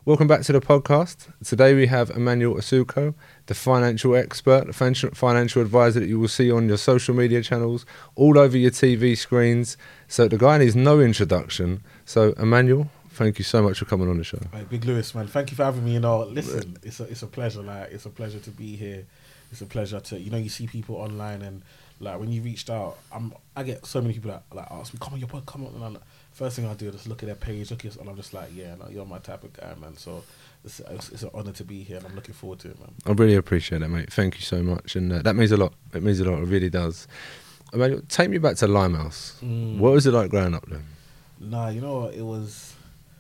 Welcome back to the podcast. Today we have Emmanuel Asuquo, the financial expert, the financial advisor that you will see on your social media channels, all over your TV screens. So the guy needs no introduction. So Emmanuel, thank you so much for coming on the show. Right, Big Lewis, man, thank you for having me. Listen, it's a pleasure. Like, it's a pleasure to be here. It's a pleasure to, you see people online, and like when you reached out, I get so many people that like ask me, come on your pod, come on, and I'm like, first thing I do is just look at their page, and I'm just like, yeah, no, you're my type of guy, man. So it's an honor to be here, and I'm looking forward to it, man. I really appreciate it, mate. Thank you so much, and that means a lot. It means a lot. It really does. Emmanuel, take me back to Limehouse. What was it like growing up then? Nah, you know what, it was,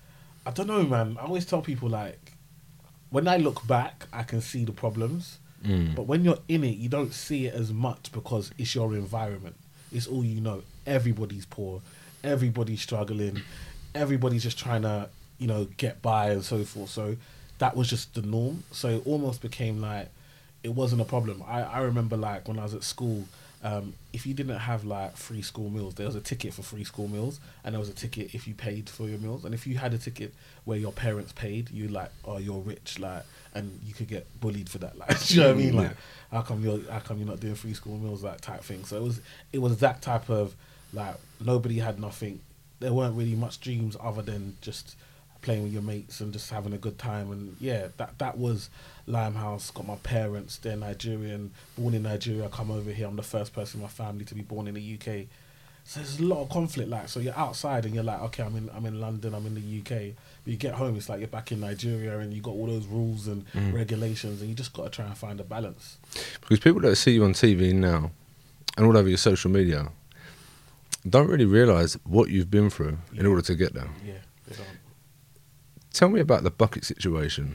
I don't know, man. I always tell people, like, when I look back, I can see the problems. But when you're in it, you don't see it as much because it's your environment. It's all you know. Everybody's poor. Everybody's struggling. Everybody's just trying to, get by and so forth. So that was just the norm. So it almost became like it wasn't a problem. I remember, like, when I was at school, if you didn't have like free school meals, there was a ticket for free school meals, and there was a ticket if you paid for your meals. And if you had a ticket where your parents paid, you like, oh, you're rich, like, and you could get bullied for that. Like, do you know what I mean? Like, how come you're not doing free school meals, like, type thing. So it was that type of, like, nobody had nothing. There weren't really much dreams other than just playing with your mates and just having a good time. And yeah, that was Limehouse. Got my parents, they're Nigerian, born in Nigeria, come over here. I'm the first person in my family to be born in the UK. So there's a lot of conflict, like, so you're outside and you're like, okay, I'm in London, I'm in the UK, but you get home, it's like you're back in Nigeria and you got all those rules and regulations, and you just got to try and find a balance. Because people that see you on TV now and all over your social media don't really realise what you've been through in order to get there. Yeah, they don't. Tell me about the bucket situation.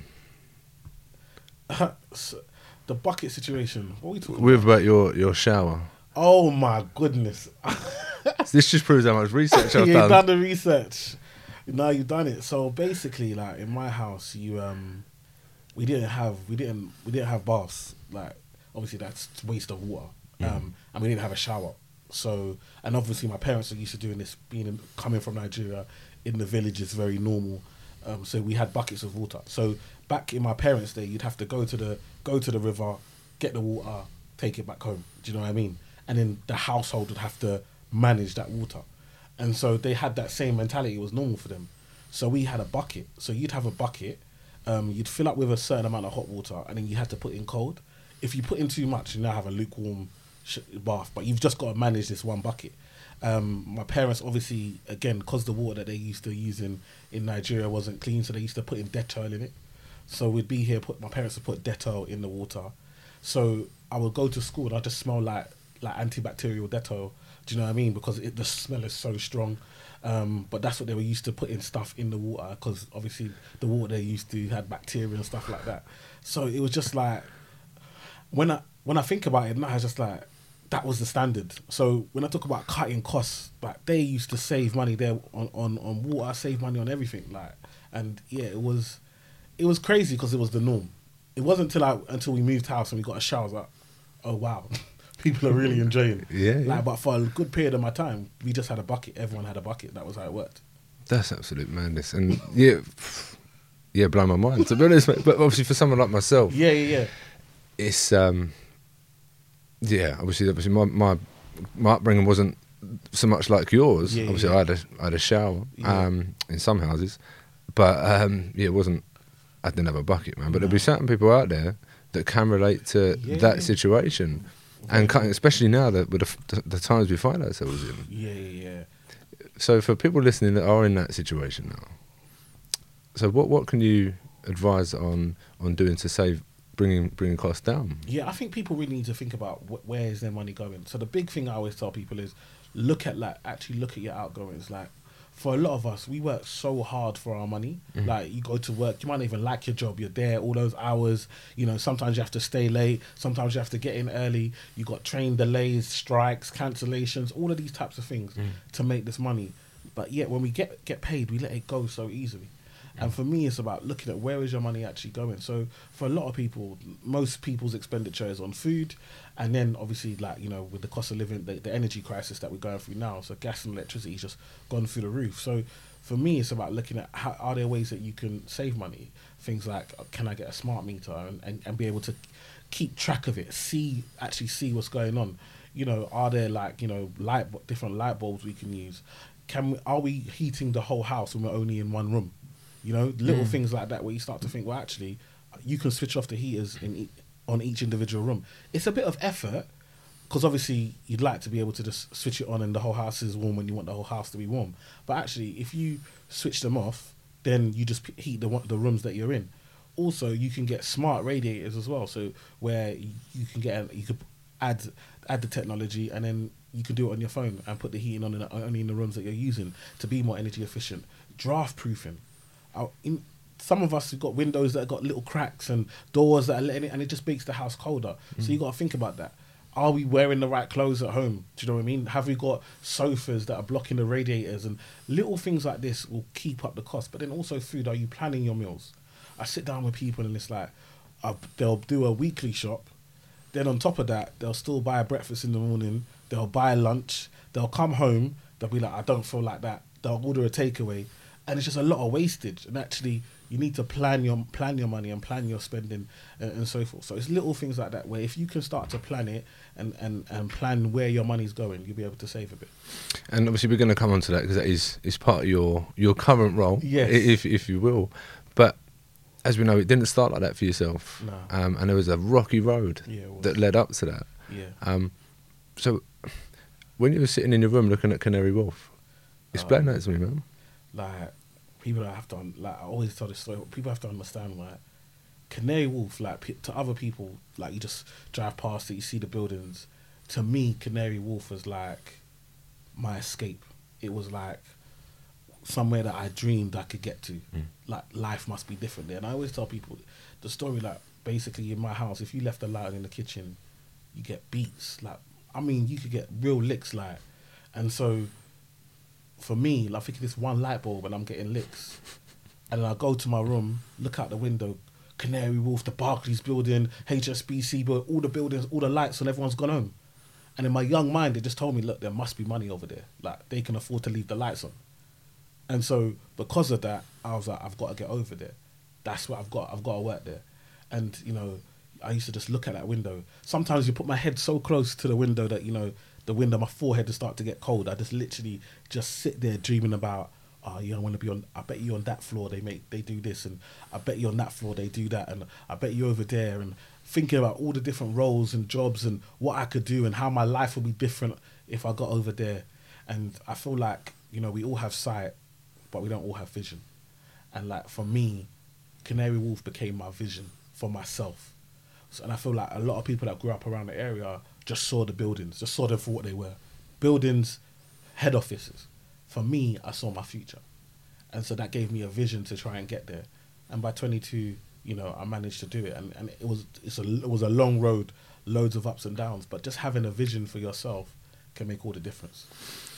So, the bucket situation, what are we talking With about your shower. Oh my goodness. This just proves how much research I've You've done. done the research. No, you've done it. So basically, like, in my house, we didn't have baths. Like, obviously that's waste of water. And we didn't have a shower. So, and obviously my parents are used to doing this, coming from Nigeria, in the village is very normal. So we had buckets of water. So back in my parents' day, you'd have to go to the river, get the water, take it back home. Do you know what I mean? And then the household would have to manage that water. And so they had that same mentality. It was normal for them. So we had a bucket. So you'd have a bucket, you'd fill up with a certain amount of hot water, and then you had to put in cold. If you put in too much, you now have a lukewarm bath, but you've just got to manage this one bucket. My parents, obviously, again, because the water that they used to use in Nigeria wasn't clean, so they used to put in Dettol in it. So we'd be here, my parents would put Dettol in the water. So I would go to school and I'd just smell like antibacterial Dettol. Do you know what I mean? Because the smell is so strong. But that's what they were used to putting stuff in the water, because obviously the water they used to had bacteria and stuff like that. So it was just like, when I think about it now, it's just like, that was the standard. So when I talk about cutting costs, like, they used to save money there on water, save money on everything. Like, and yeah, it was crazy because it was the norm. It wasn't until we moved house and we got a shower. I was like, oh wow, people are really enjoying it. Yeah. Like, but for a good period of my time, we just had a bucket. Everyone had a bucket. That was how it worked. That's absolute madness. And yeah, blow my mind, to be honest, mate. But obviously for someone like myself, Yeah. it's obviously my upbringing wasn't so much like yours. Obviously I had a shower in some houses, but it wasn't. I didn't have a bucket, man. But there'll be certain people out there that can relate to that situation, and especially now that with the times we find ourselves in. Yeah. So for people listening that are in that situation now, so what can you advise on doing to save, bringing costs down? Yeah, I think people really need to think about where is their money going. So the big thing I always tell people is look at your outgoings. Like, for a lot of us, we work so hard for our money. Like, you go to work, you might not even like your job, you're there all those hours, sometimes you have to stay late, sometimes you have to get in early, you got train delays, strikes, cancellations, all of these types of things to make this money. But yet when we get paid, we let it go so easily. And for me, it's about looking at where is your money actually going. So for a lot of people, most people's expenditure is on food. And then obviously, like, with the cost of living, the energy crisis that we're going through now. So gas and electricity has just gone through the roof. So for me, it's about looking at how are there ways that you can save money. Things like, can I get a smart meter and be able to keep track of it, actually see what's going on. You know, are there like, you know, different light bulbs we can use? Are we heating the whole house when we're only in one room? You know, little things like that where you start to think, well, actually, you can switch off the heaters on each individual room. It's a bit of effort because obviously you'd like to be able to just switch it on and the whole house is warm when you want the whole house to be warm. But actually, if you switch them off, then you just heat the rooms that you're in. Also, you can get smart radiators as well, so where you can you could add the technology, and then you can do it on your phone and put the heating on only in the rooms that you're using to be more energy efficient. Draft proofing. Some of us have got windows that have got little cracks and doors that are letting it, and it just makes the house colder. So you got to think about that. Are we wearing the right clothes at home? Do you know what I mean? Have we got sofas that are blocking the radiators? And little things like this will keep up the cost. But then also food. Are you planning your meals? I sit down with people and it's like, they'll do a weekly shop. Then on top of that, they'll still buy a breakfast in the morning. They'll buy lunch. They'll come home. They'll be like, I don't feel like that. They'll order a takeaway. And it's just a lot of wastage. And actually, you need to plan your money and plan your spending and so forth. So it's little things like that where if you can start to plan it and plan where your money's going, you'll be able to save a bit. And obviously we're going to come on to that because that is part of your current role, yes, if you will. But as we know, it didn't start like that for yourself. No. And there was a rocky road that led up to that. Yeah. So when you were sitting in your room looking at Canary Wharf, explain that to me, man. Like, people that have to, I always tell this story, people have to understand, like, Canary Wharf, like, to other people, like, you just drive past it, you see the buildings. To me, Canary Wharf was like my escape. It was like somewhere that I dreamed I could get to. Like, life must be different there. And I always tell people the story, like, basically in my house, if you left the light in the kitchen, you get beats. Like, I mean, you could get real licks, like. And so, for me, like, thinking this one light bulb and I'm getting licks. And then I go to my room, look out the window, Canary Wharf, the Barclays building, HSBC, but all the buildings, all the lights, and everyone's gone home. And in my young mind, it just told me, look, there must be money over there. Like, they can afford to leave the lights on. And so, because of that, I was like, I've got to get over there. That's what I've got to work there. And, you know, I used to just look at that window. Sometimes you put my head so close to the window that, you know, the window, my forehead to start to get cold. I just literally just sit there dreaming about, oh, yeah, I want to be on, I bet you on that floor they do this, and I bet you on that floor they do that, and I bet you over there, and thinking about all the different roles and jobs and what I could do and how my life would be different if I got over there. And I feel like, you know, we all have sight, but we don't all have vision. And like, for me, Canary Wharf became my vision for myself. So, and I feel like a lot of people that grew up around the area just saw the buildings, just saw them for what they were. Buildings, head offices. For me, I saw my future. And so that gave me a vision to try and get there. And by 22, you know, I managed to do it. And it was a long road, loads of ups and downs. But just having a vision for yourself can make all the difference.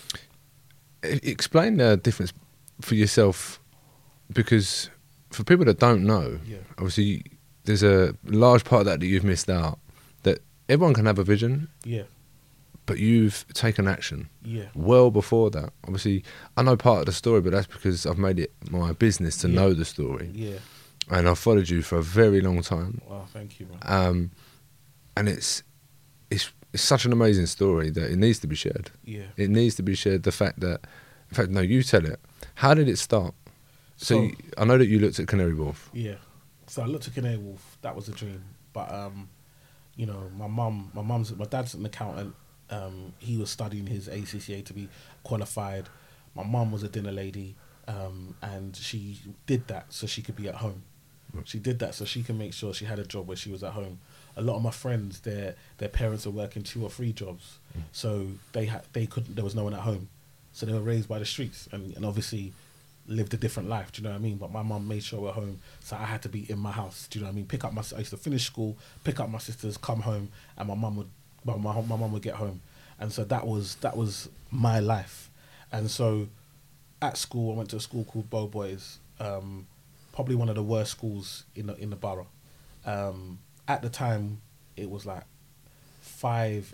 Explain the difference for yourself, because for people that don't know, obviously there's a large part of that you've missed out. That everyone can have a vision, but you've taken action well before that. Obviously, I know part of the story, but that's because I've made it my business to know the story. And I've followed you for a very long time. Wow, thank you, man. And it's such an amazing story that it needs to be shared. It needs to be shared. The fact that, in fact, no, you tell it. How did it start? So I know that you looked at Canary Wharf. So I looked at Canary Wharf. That was a dream. But you know, my dad's an accountant. He was studying his ACCA to be qualified. My mum was a dinner lady, and she did that so she could be at home. She did that so she can make sure she had a job where she was at home. A lot of my friends, their parents were working 2 or 3 jobs, so they couldn't. There was no one at home, so they were raised by the streets and obviously lived a different life. Do you know what I mean? But my mum made sure we're home, so I had to be in my house. Do you know what I mean? I used to finish school, pick up my sisters, come home, and my mum would get home, and so that was my life. And so at school, I went to a school called Bow Boys, probably one of the worst schools in the borough. At the time, it was like 5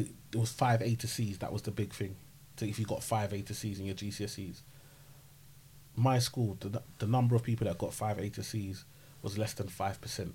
A to C's. That was the big thing. So if you got 5 A to C's in your GCSEs, my school, the number of people that got 5 A to C's was less than 5%.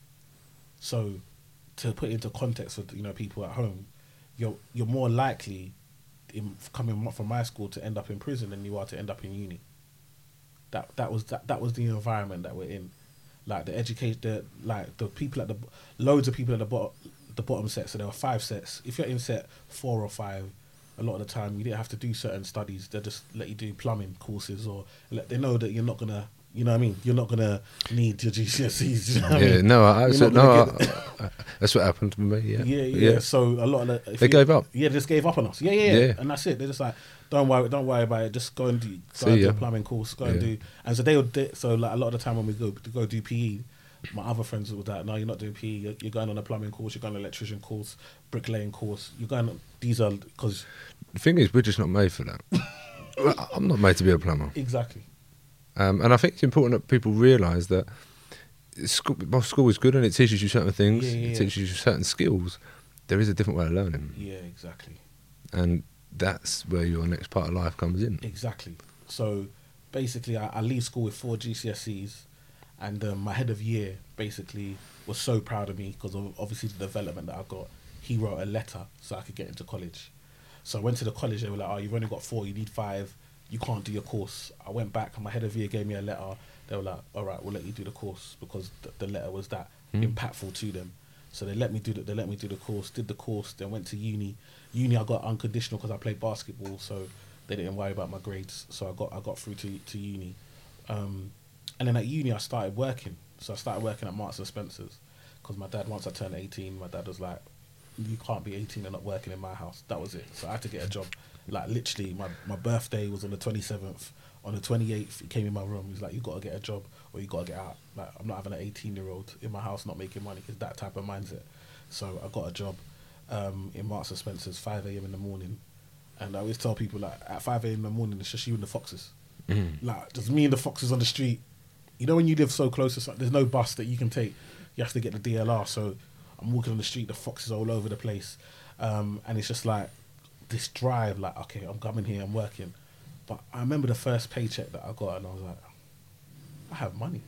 So, to put it into context for people at home, you're more likely coming from my school to end up in prison than you are to end up in uni. That was the environment that we're in. Like the the people at loads of people at the bottom set. So there were 5 sets. If you're in set 4 or 5, a lot of the time you didn't have to do certain studies. They just let you do plumbing courses, or they know that you're not gonna. You know what I mean? You're not gonna need your GCSEs. You know what I mean? That's what happened to me. Yeah. So a lot of they gave up. Yeah, they just gave up on us. Yeah. And that's it. They're just like, don't worry about it. Just go and do a plumbing course. Go and do. And so so like a lot of the time when we go do PE, my other friends were like, no, you're not doing PE. You're going on a plumbing course. You're going on an electrician course, bricklaying course. You're going. These are because the thing is, we're just not made for that. I'm not made to be a plumber. Exactly. And I think it's important that people realise that school is good and it teaches you certain things, it teaches you certain skills. There is a different way of learning. Yeah, exactly. And that's where your next part of life comes in. Exactly. So basically, I leave school with 4 GCSEs, and my head of year basically was so proud of me because of obviously the development that I got. He wrote a letter so I could get into college. So I went to the college. They were like, "Oh, you've only got 4. You need 5. You can't do your course." I went back and my head of year gave me a letter. They were like, all right, we'll let you do the course because the letter was that impactful to them. So they let me do the course, did the course, then went to uni. Uni I got unconditional because I played basketball, so they didn't worry about my grades. So I got through to uni. And then at uni I started working. So I started working at Marks and Spencer's because my dad, once I turned 18, my dad was like, you can't be 18 and not working in my house. That was it. So I had to get a job. Like literally, my birthday was on the 27th. On the 28th, he came in my room. He was like, "You got to get a job, or you got to get out." Like, I'm not having an 18-year-old in my house not making money. It's that type of mindset. So I got a job in Marks and Spencer's, 5 a.m. in the morning. And I always tell people, like, at 5 a.m. in the morning, it's just you and the foxes. Like, just me and the foxes on the street. You know, when you live so close to something, there's no bus that you can take. You have to get the DLR. So I'm walking on the street, the foxes all over the place. And it's just like this drive, like, okay, I'm coming here, I'm working. But I remember the first paycheck that I got, and I was like, I have money.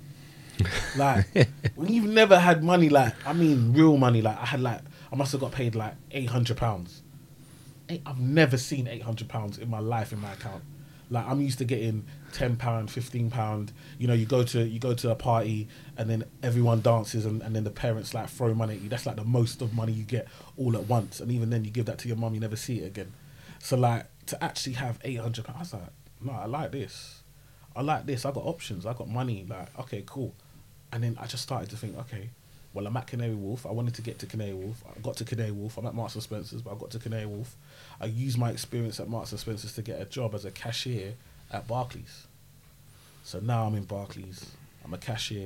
Like, when you've never had money, like, I mean, real money, like, I must have got paid like £800. I've never seen £800 in my life in my account. Like, I'm used to getting £10, £15. You know, you go to a party and then everyone dances and then the parents like throw money at you. That's like the most of money you get all at once. And even then you give that to your mum, you never see it again. So like, to actually have £800, I was like, no, I like this. I got options. I got money. Like, okay, cool. And then I just started to think, okay, well, I'm at Canary Wharf. I wanted to get to Canary Wharf. I got to Canary Wharf. I'm at Marks and Spencer's, but I got to Canary Wharf. I used my experience at Marks and Spencer's to get a job as a cashier at Barclays. So now I'm in Barclays. I'm a cashier.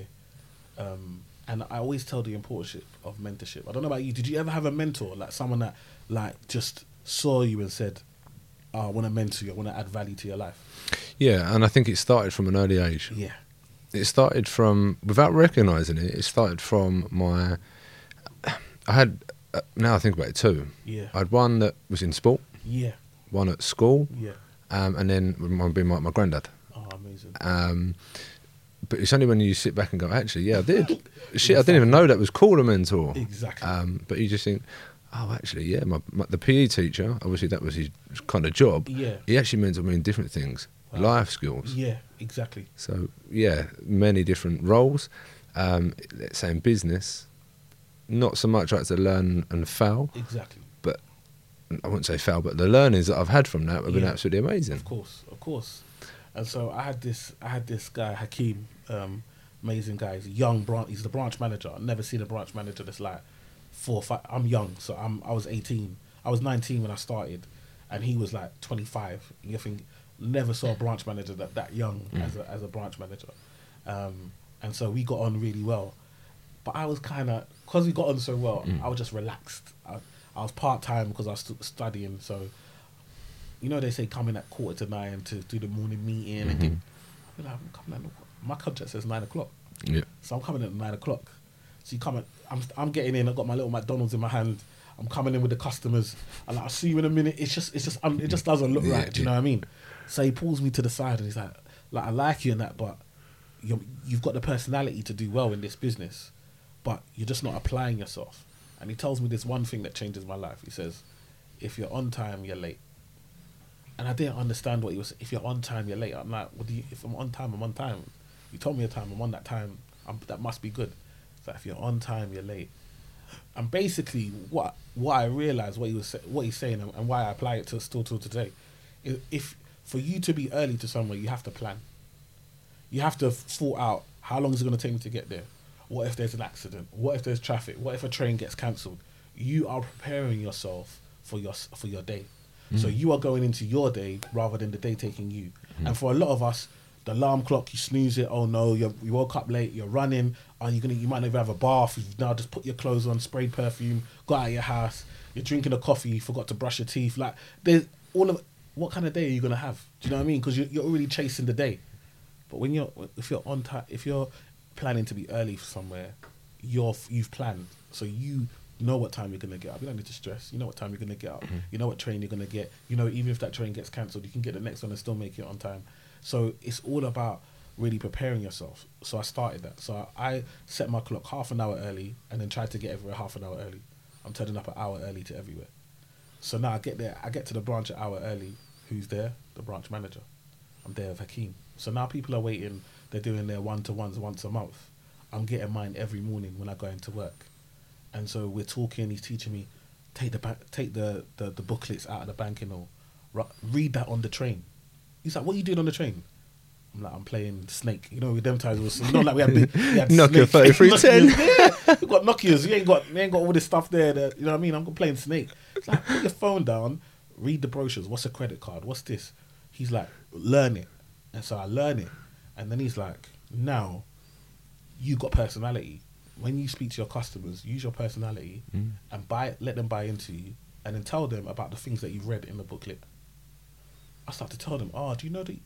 And I always tell the importance of mentorship. I don't know about you. Did you ever have a mentor, like someone that like just saw you and said, oh, I want to mentor you, I want to add value to your life? Yeah, and I think it started from an early age. Yeah. It started from, without recognising it, it started from I had, now I think about it too. Yeah. I had one that was in sport. Yeah. One at school. Yeah. And then one being my granddad. Oh, amazing. But it's only when you sit back and go, actually, yeah, I did. Shit, exactly. I didn't even know that was called a mentor. Exactly. But you just think, oh, actually, yeah, the PE teacher, obviously that was his kind of job. Yeah. He actually mentored me in different things, life skills. Yeah, exactly. So, yeah, many different roles. Let's say in business, not so much like to learn and fail. Exactly. But I wouldn't say fail, but the learnings that I've had from that have been absolutely amazing. Of course. And so I had this guy, Hakeem, amazing guy. He's he's the branch manager. I've never seen a branch manager that's like 4 or 5. I'm young, so I was 18. I was 19 when I started, and he was like 25. You think, never saw a branch manager that young as a branch manager. And so we got on really well. But I was kind of, because we got on so well, I was just relaxed. I was part-time because I was studying, so you know they say come in at 8:45 to do the morning meeting. And I'm like, I'm coming at, my contract says 9 o'clock. Yeah. So I'm coming at 9 o'clock. So you come in, I'm getting in. I've got my little McDonald's in my hand. I'm coming in with the customers. I'm like, I'll see you in a minute. It just doesn't look right. Do you know what I mean? So he pulls me to the side and he's like, like I like you and that, but you've got the personality to do well in this business, but you're just not applying yourself. And he tells me this one thing that changes my life. He says, if you're on time, you're late. And I didn't understand what he was. If you're on time, you're late. I'm like, if I'm on time, I'm on time. You told me a time, I'm on that time. That must be good. So if you're on time, you're late. And basically, what I realized, what he's saying, and why I apply it to still till today, is if for you to be early to somewhere, you have to plan. You have to thought out how long is it going to take me to get there. What if there's an accident? What if there's traffic? What if a train gets cancelled? You are preparing yourself for your day. So you are going into your day rather than the day taking you. And for a lot of us, the alarm clock, you snooze it. Oh no, you woke up late. You're running. You might not even have a bath. You've now just put your clothes on, sprayed perfume, got out of your house. You're drinking a coffee. You forgot to brush your teeth. Like there's what kind of day are you gonna have? Do you know what I mean? Because you're already chasing the day. But if you're on time, if you're planning to be early for somewhere, you've planned, so you know what time you're gonna get up. You don't need to stress. You know what time you're gonna get up. You know what train you're gonna get. You know, even if that train gets cancelled, you can get the next one and still make it on time. So it's all about really preparing yourself. So I started that. So I set my clock half an hour early and then tried to get everywhere half an hour early. I'm turning up an hour early to everywhere. So now I get there. I get to the branch an hour early. Who's there? The branch manager. I'm there with Hakeem. So now people are waiting. They're doing their one-to-ones once a month. I'm getting mine every morning when I go into work. And so we're talking. He's teaching me, take the booklets out of the bank and all. Read that on the train. He's like, what are you doing on the train? I'm like, I'm playing Snake. You know, with them times, it was not like we had Nokia 3310. Yeah, we got Nokias. We ain't got all this stuff there. You know what I mean? I'm playing Snake. It's like, put your phone down, read the brochures. What's a credit card? What's this? He's like, learn it. And so I learn it. And then he's like, now, you got personality. When you speak to your customers, use your personality and let them buy into you, and then tell them about the things that you've read in the booklet. I start to tell them, do you know that?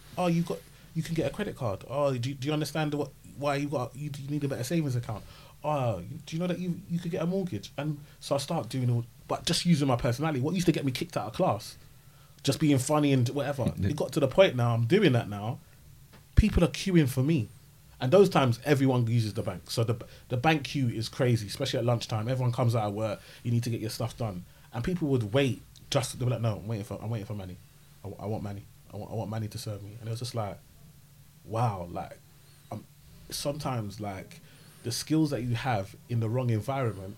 You can get a credit card. Do you understand why you need a better savings account? Do you know that you could get a mortgage? And so I start doing but just using my personality. What used to get me kicked out of class, just being funny and whatever. It got to the point now I'm doing that now. People are queuing for me. And those times, everyone uses the bank. So the bank queue is crazy, especially at lunchtime. Everyone comes out of work. You need to get your stuff done. And people would wait. They'd be like, no, I'm waiting for Manny. I want Manny. I want Manny to serve me. And it was just like, wow. Like, sometimes, like, the skills that you have in the wrong environment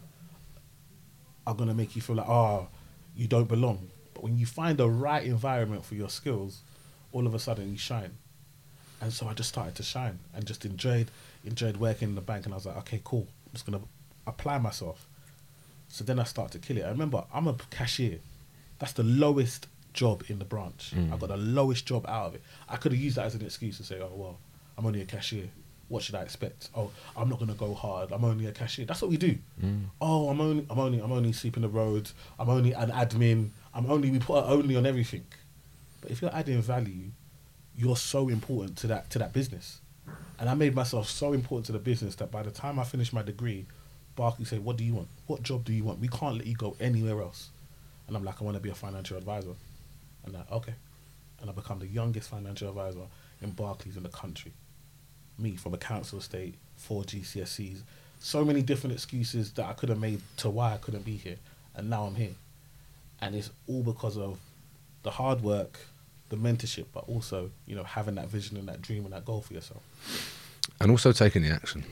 are going to make you feel like, you don't belong. But when you find the right environment for your skills, all of a sudden you shine. And so I just started to shine and just enjoyed working in the bank. And I was like, okay, cool. I'm just going to apply myself. So then I start to kill it. I remember, I'm a cashier. That's the lowest job in the branch. I got the lowest job out of it. I could have used that as an excuse to say, I'm only a cashier. What should I expect? I'm not going to go hard. I'm only a cashier. That's what we do. I'm only sweeping the roads. I'm only an admin. We put an only on everything. But if you're adding value, you're so important to that business. And I made myself so important to the business that by the time I finished my degree, Barclays said, what do you want? What job do you want? We can't let you go anywhere else. And I'm like, I want to be a financial advisor. And like, okay. And I become the youngest financial advisor in Barclays in the country. Me, from a council estate, 4 GCSEs. So many different excuses that I could have made to why I couldn't be here. And now I'm here. And it's all because of the hard work, the mentorship, but also, having that vision and that dream and that goal for yourself. And also taking the action.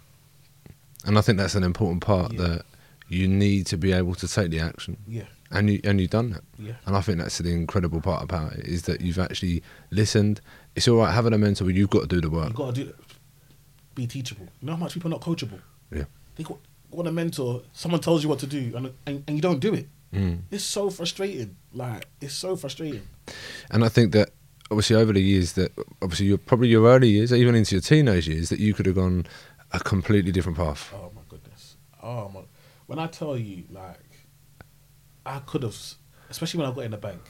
And I think that's an important part, that you need to be able to take the action. Yeah. And you've done that. Yeah. And I think that's the incredible part about it, is that you've actually listened. It's all right having a mentor, but you've got to do the work. You've got to be teachable. You know how much people are not coachable? Yeah. They want a mentor, someone tells you what to do and you don't do it. It's so frustrating. Like, it's so frustrating. And I think that obviously over the years, that obviously your early years, even into your teenage years, that you could have gone a completely different path. Oh my goodness. When I tell you, like, I could have, especially when I got in the bank.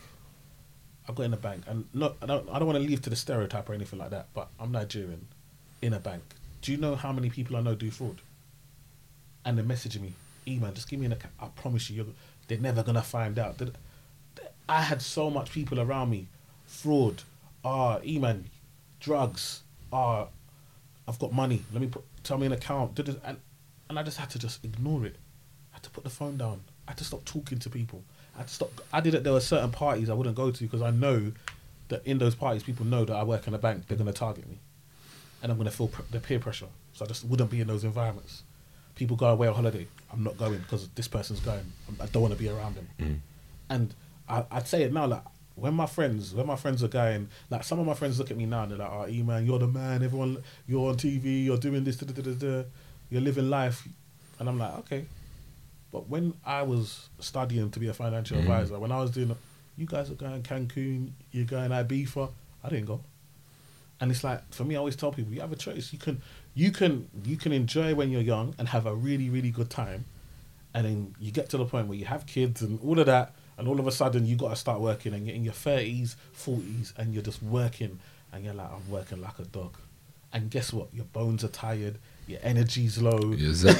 And look, I don't want to leave to the stereotype or anything like that, but I'm Nigerian in a bank. Do you know how many people I know do fraud? And they're messaging me, man, just give me an account. I promise you, they're never gonna find out. I had so much people around me, fraud. Man, drugs. I've got money. Tell me an account. And I just had to just ignore it. I had to put the phone down. I had to stop talking to people. There were certain parties I wouldn't go to because I know that in those parties, people know that I work in a bank. They're going to target me. And I'm going to feel the peer pressure. So I just wouldn't be in those environments. People go away on holiday. I'm not going because this person's going. I don't want to be around them. And I'd say it now, like, when my friends are going, like, some of my friends look at me now and they're like, "Oh, E-man, you're the man. Everyone, you're on TV. You're doing this. You're living life." And I'm like, okay. But when I was studying to be a financial advisor, when I was doing, you guys are going Cancun, you're going Ibiza, I didn't go. And it's like, for me, I always tell people, you have a choice. You can enjoy when you're young and have a really, really good time. And then you get to the point where you have kids and all of that, and all of a sudden you got to start working, and you're in your 30s, 40s, and you're just working, and you're like, I'm working like a dog. And guess what? Your bones are tired, your energy's low.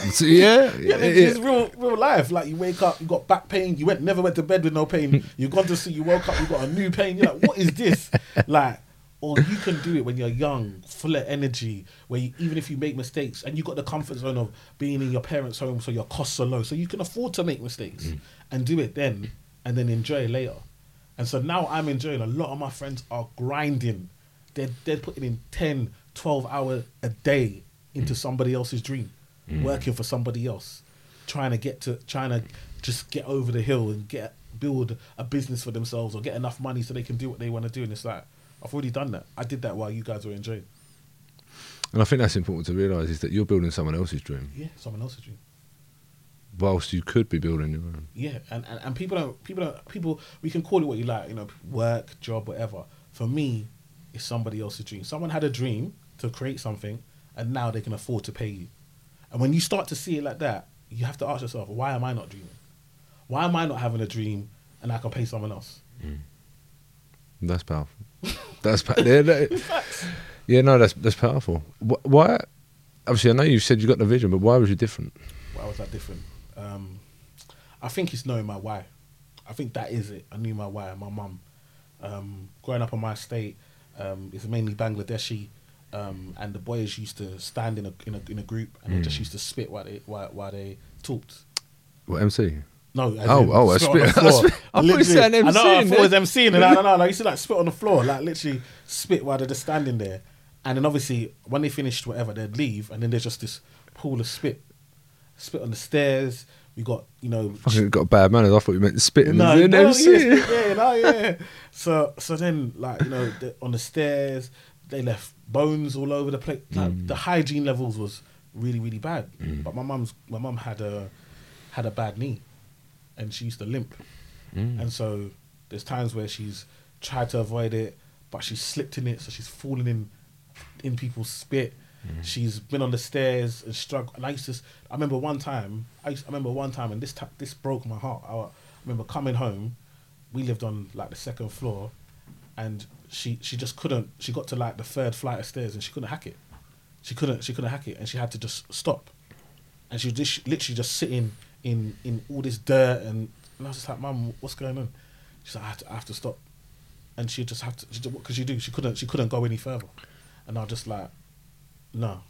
It's real life. Like, you wake up, you got back pain, never went to bed with no pain. You woke up, you got a new pain. You're like, what is this? Like, or you can do it when you're young, full of energy, where even if you make mistakes, and you got the comfort zone of being in your parents' home, so your costs are low, so you can afford to make mistakes and do it then, and then enjoy it later. And so now I'm enjoying. A lot of my friends are grinding. They're putting in 10, 12 hours a day into somebody else's dream, working for somebody else, trying to just get over the hill and build a business for themselves, or get enough money so they can do what they want to do. And it's like, I've already done that. I did that while you guys were enjoying. And I think that's important to realise, is that you're building someone else's dream. Yeah, someone else's dream. Whilst you could be building your own. Yeah, and people, we can call it what you like, work, job, whatever. For me, it's somebody else's dream. Someone had a dream to create something, and now they can afford to pay you. And when you start to see it like that, you have to ask yourself, why am I not dreaming? Why am I not having a dream and I can pay someone else? That's powerful. That's powerful. Why? Obviously, I know you said you got the vision, but why was you different? Why was I different? I think it's knowing my why. I think that is it. I knew my why. My mum, growing up on my estate, is mainly Bangladeshi, and the boys used to stand in a group, and they just used to spit while they talked. What, MC? No. I spit. I thought you said MC. I thought it was MCing. No. I used to like spit on the floor, like literally spit while they're just standing there. And then obviously when they finished whatever, they'd leave, and then there's just this pool of spit on the stairs. We got, fucking got bad manners. I thought you meant spitting. Yeah. So then, like, on the stairs, they left bones all over the place. Like, the hygiene levels was really, really bad. But my mum had a bad knee, and she used to limp. And so there's times where she's tried to avoid it, but she's slipped in it, so she's fallen in people's spit. She's been on the stairs and struggled. And I remember one time, and this broke my heart. I remember coming home. We lived on like the second floor, and she just couldn't. She got to like the third flight of stairs, and she couldn't hack it. She couldn't hack it, and she had to just stop. And she was literally just sitting in all this dirt, and I was just like, "Mum, what's going on?" She's like, I have to stop. And she just have to. What could she do? She couldn't go any further. And I was just like, no,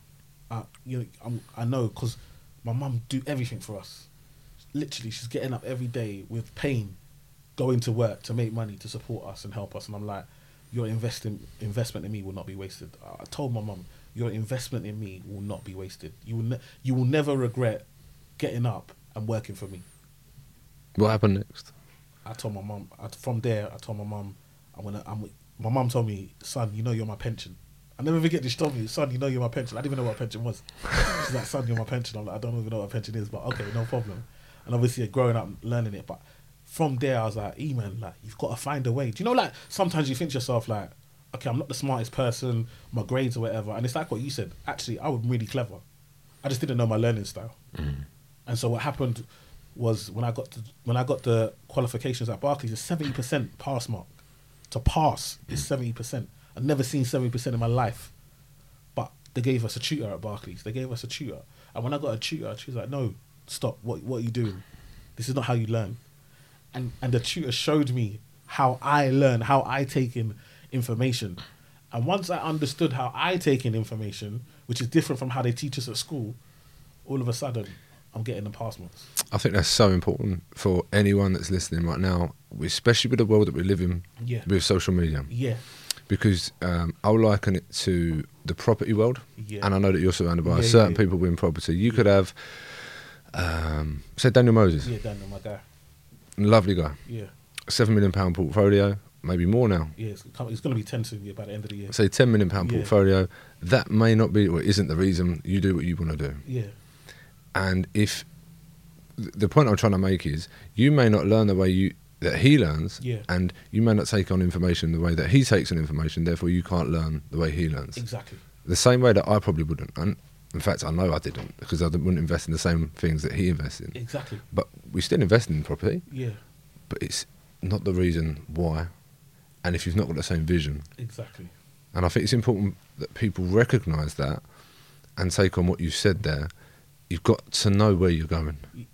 I know, because my mum do everything for us. Literally, she's getting up every day with pain, going to work to make money to support us and help us. And I'm like, your investment in me will not be wasted. I told my mum, your investment in me will not be wasted. You will never regret getting up and working for me. What happened next? I told my mum. From there, I told my mum, my mum told me, son, you're my pension. I never forget this. She told me, son, you're my pension. I didn't even know what a pension was. She's like, son, you're my pension. I'm like, I don't even know what a pension is, but okay, no problem. And obviously, growing up, learning it. But from there, I was like, man, like, you've got to find a way. Do you know, like, sometimes you think to yourself, like, okay, I'm not the smartest person, my grades or whatever. And it's like what you said. Actually, I was really clever. I just didn't know my learning style. And so what happened was when I got the qualifications at Barclays, a 70% pass mark. To pass is 70%. I've never seen 70% in my life. But they gave us a tutor at Barclays. They gave us a tutor. And when I got a tutor, she was like, no, stop. What are you doing? This is not how you learn. And the tutor showed me how I learn, how I take in information. And once I understood how I take in information, which is different from how they teach us at school, all of a sudden, I'm getting the pass marks. I think that's so important for anyone that's listening right now, especially with the world that we live in with social media. Yeah. Because I'll liken it to the property world. Yeah. And I know that you're surrounded by certain people within property. You could have, say, Daniel Moses. Yeah, Daniel, my guy. Lovely guy. Yeah. £7 million portfolio, maybe more now. Yeah, it's going to be 10 soon, by the end of the year. Say £10 million portfolio. That may not be, or isn't the reason you do what you want to do. Yeah. And if the point I'm trying to make is, you may not learn the way that he learns, and you may not take on information the way that he takes on information. Therefore, you can't learn the way he learns. Exactly. The same way that I probably wouldn't. And in fact, I know I didn't, because I wouldn't invest in the same things that he invests in. Exactly. But we still invest in property. Yeah. But it's not the reason why. And if you've not got the same vision. Exactly. And I think it's important that people recognise that and take on what you said there. You've got to know where you're going.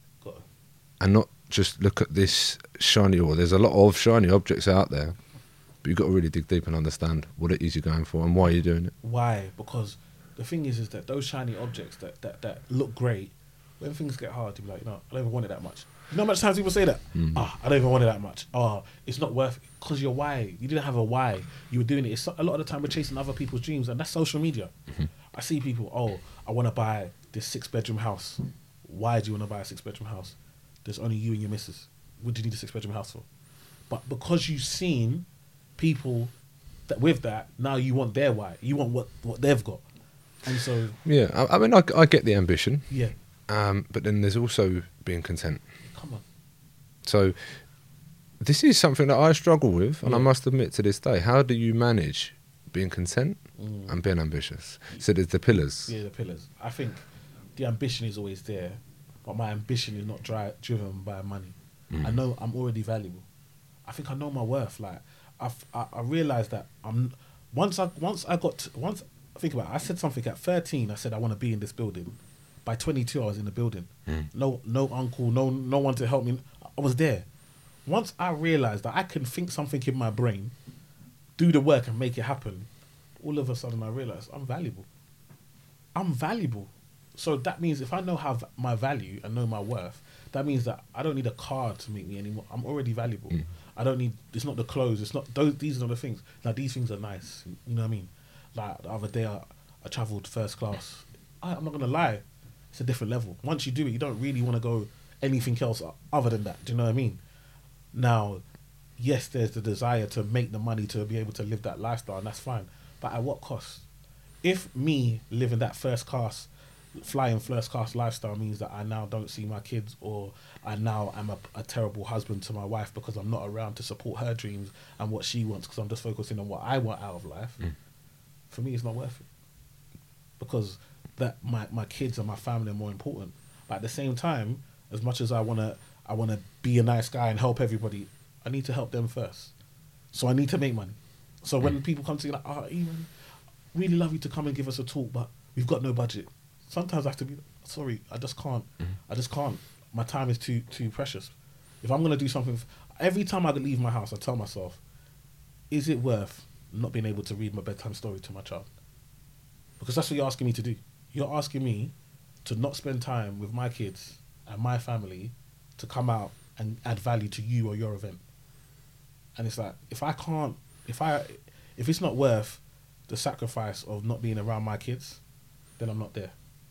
And not just look at this shiny, or there's a lot of shiny objects out there, but you've got to really dig deep and understand what it is you're going for and why you're doing it. Why? Because the thing is that those shiny objects that look great, when things get hard, you'll be like, no, I don't even want it that much. You know how much times people say that? I don't even want it that much. It's not worth it. Because your why. You didn't have a why. You were doing it. A lot of the time we're chasing other people's dreams, and that's social media. I see people, I want to buy this 6-bedroom house. Why do you want to buy a 6-bedroom house? There's only you and your missus. What do you need a 6-bedroom house for? But because you've seen people that with that, now you want their why. You want what they've got. And so... Yeah, I mean, I get the ambition. Yeah. But then there's also being content. Come on. So this is something that I struggle with, and I must admit to this day. How do you manage being content and being ambitious? So there's the pillars. Yeah, the pillars. I think the ambition is always there, but my ambition is not driven by money. I know I'm already valuable. I think I know my worth. Like I realized that once I think about it, I said something at 13. I said I want to be in this building. By 22, I was in the building. No uncle, no one to help me. I was there. Once I realized that I can think something in my brain, do the work and make it happen, all of a sudden I realized I'm valuable. I'm valuable. So that means if I know my value and know my worth, that means that I don't need a car to make me anymore. I'm already valuable. I don't need, it's not the clothes, it's not those, these are the things. Like these things are nice. You know what I mean? Like the other day I travelled first class. I'm not gonna lie, it's a different level. Once you do it, you don't really want to go anything else other than that. Do you know what I mean? Now, yes, there's the desire to make the money to be able to live that lifestyle, and that's fine. But at what cost? If me living that flying first class lifestyle means that I now don't see my kids, or I now am a terrible husband to my wife because I'm not around to support her dreams and what she wants, because I'm just focusing on what I want out of life, for me it's not worth it. Because that my kids and my family are more important. But at the same time, as much as I wanna be a nice guy and help everybody, I need to help them first. So I need to make money. So when people come to you like, Ian, really love you to come and give us a talk, but we've got no budget. Sometimes I have to be, sorry, I just can't. I just can't. My time is too precious. If I'm gonna do something, every time I leave my house, I tell myself, is it worth not being able to read my bedtime story to my child? Because that's what you're asking me to do. You're asking me to not spend time with my kids and my family to come out and add value to you or your event. And it's like, if it's not worth the sacrifice of not being around my kids, then I'm not there.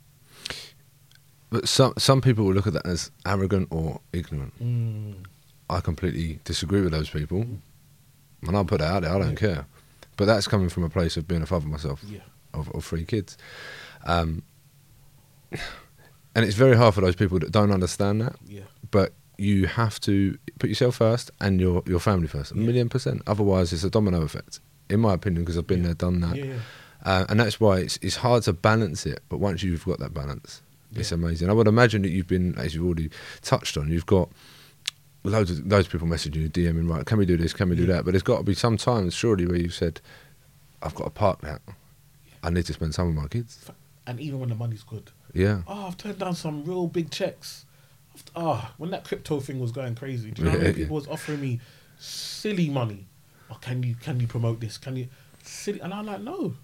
But some people will look at that as arrogant or ignorant. I completely disagree with those people. And I'll put it out there, I don't care. But that's coming from a place of being a father myself, of 3 kids. And it's very hard for those people that don't understand that. But you have to put yourself first and your family first, 1,000,000%. Otherwise, it's a domino effect, in my opinion, because I've been there, done that. And that's why it's hard to balance it. But once you've got that balance, it's amazing. I would imagine that you've been, as you've already touched on, you've got loads of people messaging you, DMing, right, can we do this, can we do that? But there's got to be some times, surely, where you've said, I've got to park that. I need to spend time with my kids. And even when the money's good. I've turned down some real big checks. When that crypto thing was going crazy, do you know how many people was offering me silly money? Can you promote this? Can you? silly. And I'm like, no.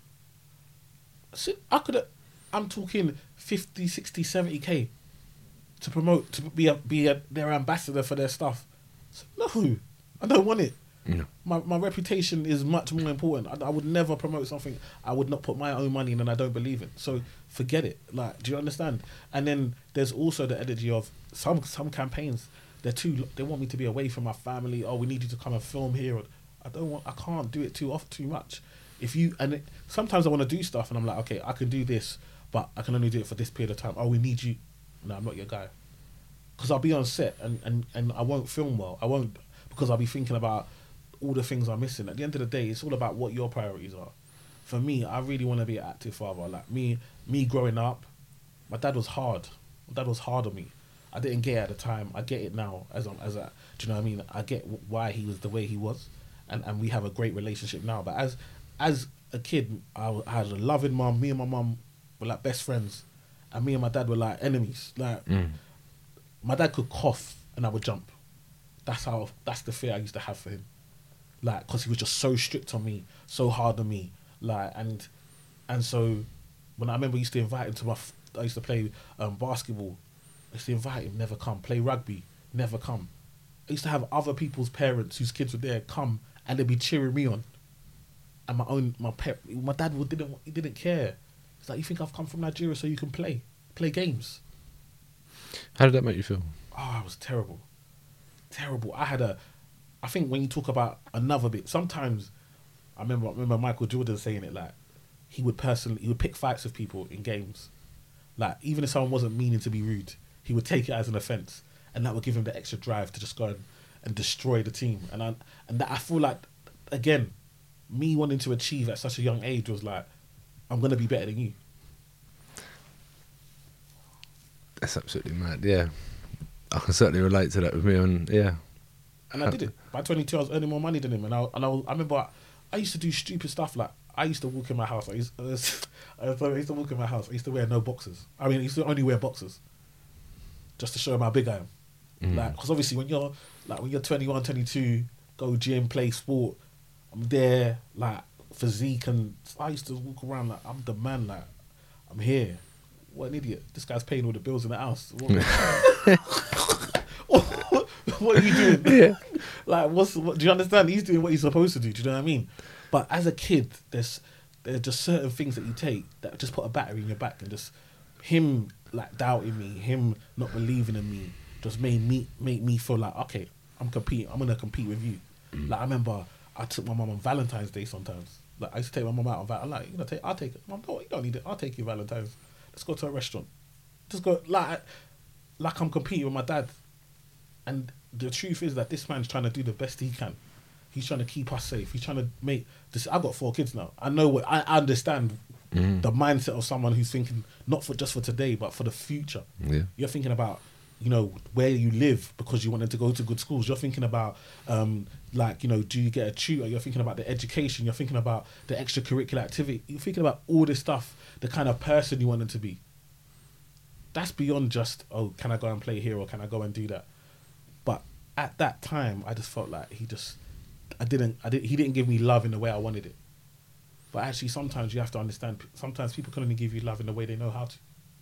See, I could have, I'm talking 50, 60, 70K to promote, to be their ambassador for their stuff. So, no, I don't want it. No. My reputation is much more important. I would never promote something I would not put my own money in and I don't believe in. So forget it. Like, do you understand? And then there's also the energy of some campaigns. They want me to be away from my family. Oh, we need you to come and film here. I can't do it too much. Sometimes I want to do stuff and I'm like, okay, I can do this, but I can only do it for this period of time. Oh, we need you. No, I'm not your guy. Because I'll be on set and I won't film well. I won't, because I'll be thinking about all the things I'm missing. At the end of the day, it's all about what your priorities are. For me, I really want to be an active father. Like me growing up, my dad was hard. My dad was hard on me. I didn't get it at the time. I get it now do you know what I mean? I get why he was the way he was, and we have a great relationship now. But as a kid, I had a loving mum. Me and my mum were like best friends, and me and my dad were like enemies. Like my dad could cough and I would jump. That's the fear I used to have for him. Like, because he was just so strict on me, so hard on me. Like, and so when I remember I used to invite him to I used to play basketball. I used to invite him, never come. Play rugby, never come. I used to have other people's parents whose kids were there come and they'd be cheering me on. And my dad didn't care. He's like, you think I've come from Nigeria so you can play games? How did that make you feel? Oh, it was terrible. Terrible. I think when you talk about another bit, sometimes I remember Michael Jordan saying it, like he would pick fights with people in games. Like, even if someone wasn't meaning to be rude, he would take it as an offence, and that would give him the extra drive to just go and destroy the team. And I feel like, again, me wanting to achieve at such a young age was like, I'm going to be better than you. That's absolutely mad, yeah. I can certainly relate to that with me, and yeah. And I did it. By 22, I was earning more money than him. And I remember I used to do stupid stuff. Like, I used to walk in my house. I used to walk in my house. I used to wear no boxers. I mean, I used to only wear boxers. Just to show him how big I am. Like, because obviously when you're 21, 22, go gym, play sport, I'm there, like, physique. And I used to walk around like, I'm the man, like, I'm here. What an idiot. This guy's paying all the bills in the house. What are you doing? Yeah. Like, do you understand? He's doing what he's supposed to do. Do you know what I mean? But as a kid, there's just certain things that you take that just put a battery in your back, and just him like doubting me, him not believing in me, just made me feel like, okay, I'm gonna compete with you. Like, I remember I took my mum on Valentine's Day sometimes. Like, I used to take my mum out on Valentine's. I'm like, I'll take it. Mum, no, you don't need it. I'll take you Valentine's. Let's go to a restaurant. Just go like I'm competing with my dad. And the truth is that this man's trying to do the best he can. He's trying to keep us safe. He's trying to make this. I've got 4 kids now. I understand the mindset of someone who's thinking not just for today, but for the future. Yeah. You're thinking about, where you live because you wanted to go to good schools. You're thinking about, do you get a tutor? You're thinking about the education. You're thinking about the extracurricular activity. You're thinking about all this stuff, the kind of person you wanted to be. That's beyond just, oh, can I go and play here or can I go and do that? But at that time, I just felt like he didn't give me love in the way I wanted it. But actually, sometimes you have to understand, sometimes people can only give you love in the way they know how to.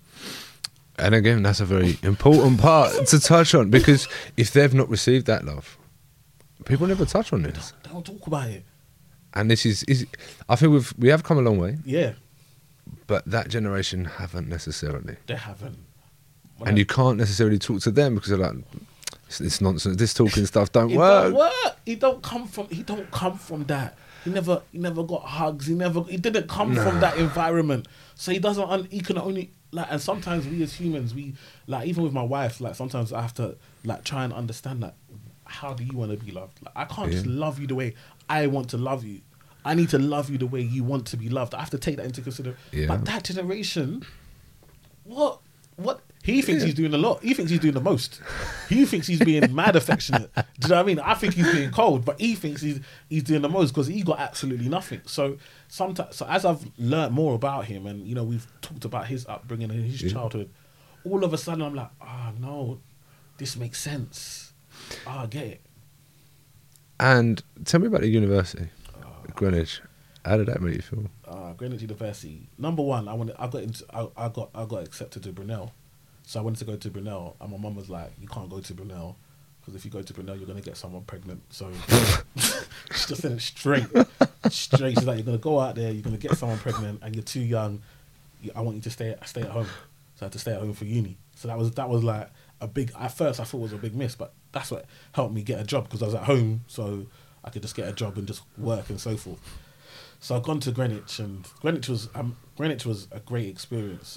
And again, that's a very important part to touch on, because if they've not received that love, people never touch on this. They don't talk about it. And this is I think we have come a long way. Yeah. But that generation haven't necessarily. They haven't. And you can't necessarily talk to them because they're like, it's nonsense. This talking stuff don't work. He don't come from that. He never got hugs. He didn't come from that environment. So he doesn't. He can only like. And sometimes we as humans, we like, even with my wife, like, sometimes I have to like try and understand that. How do you want to be loved? Like, I can't just love you the way I want to love you. I need to love you the way you want to be loved. I have to take that into consideration. Yeah. But that generation, what? He thinks he's doing a lot. He thinks he's doing the most. He thinks he's being mad affectionate. Do you know what I mean? I think he's being cold, but he thinks he's doing the most because he got absolutely nothing. So as I've learned more about him, and we've talked about his upbringing and his childhood, all of a sudden I'm like, no, this makes sense. I get it. And tell me about the university, Greenwich. How did that make you feel? Greenwich University. Number one, I got accepted to Brunel, so I wanted to go to Brunel, and my mum was like, "You can't go to Brunel because if you go to Brunel, you're gonna get someone pregnant." So she just said it straight. She's like, "You're gonna go out there, you're gonna get someone pregnant, and you're too young. I want you to stay at home." So I had to stay at home for uni. So that was like a big. At first, I thought it was a big miss, but that's what helped me get a job because I was at home, so I could just get a job and just work and so forth. So I've gone to Greenwich, and Greenwich was a great experience,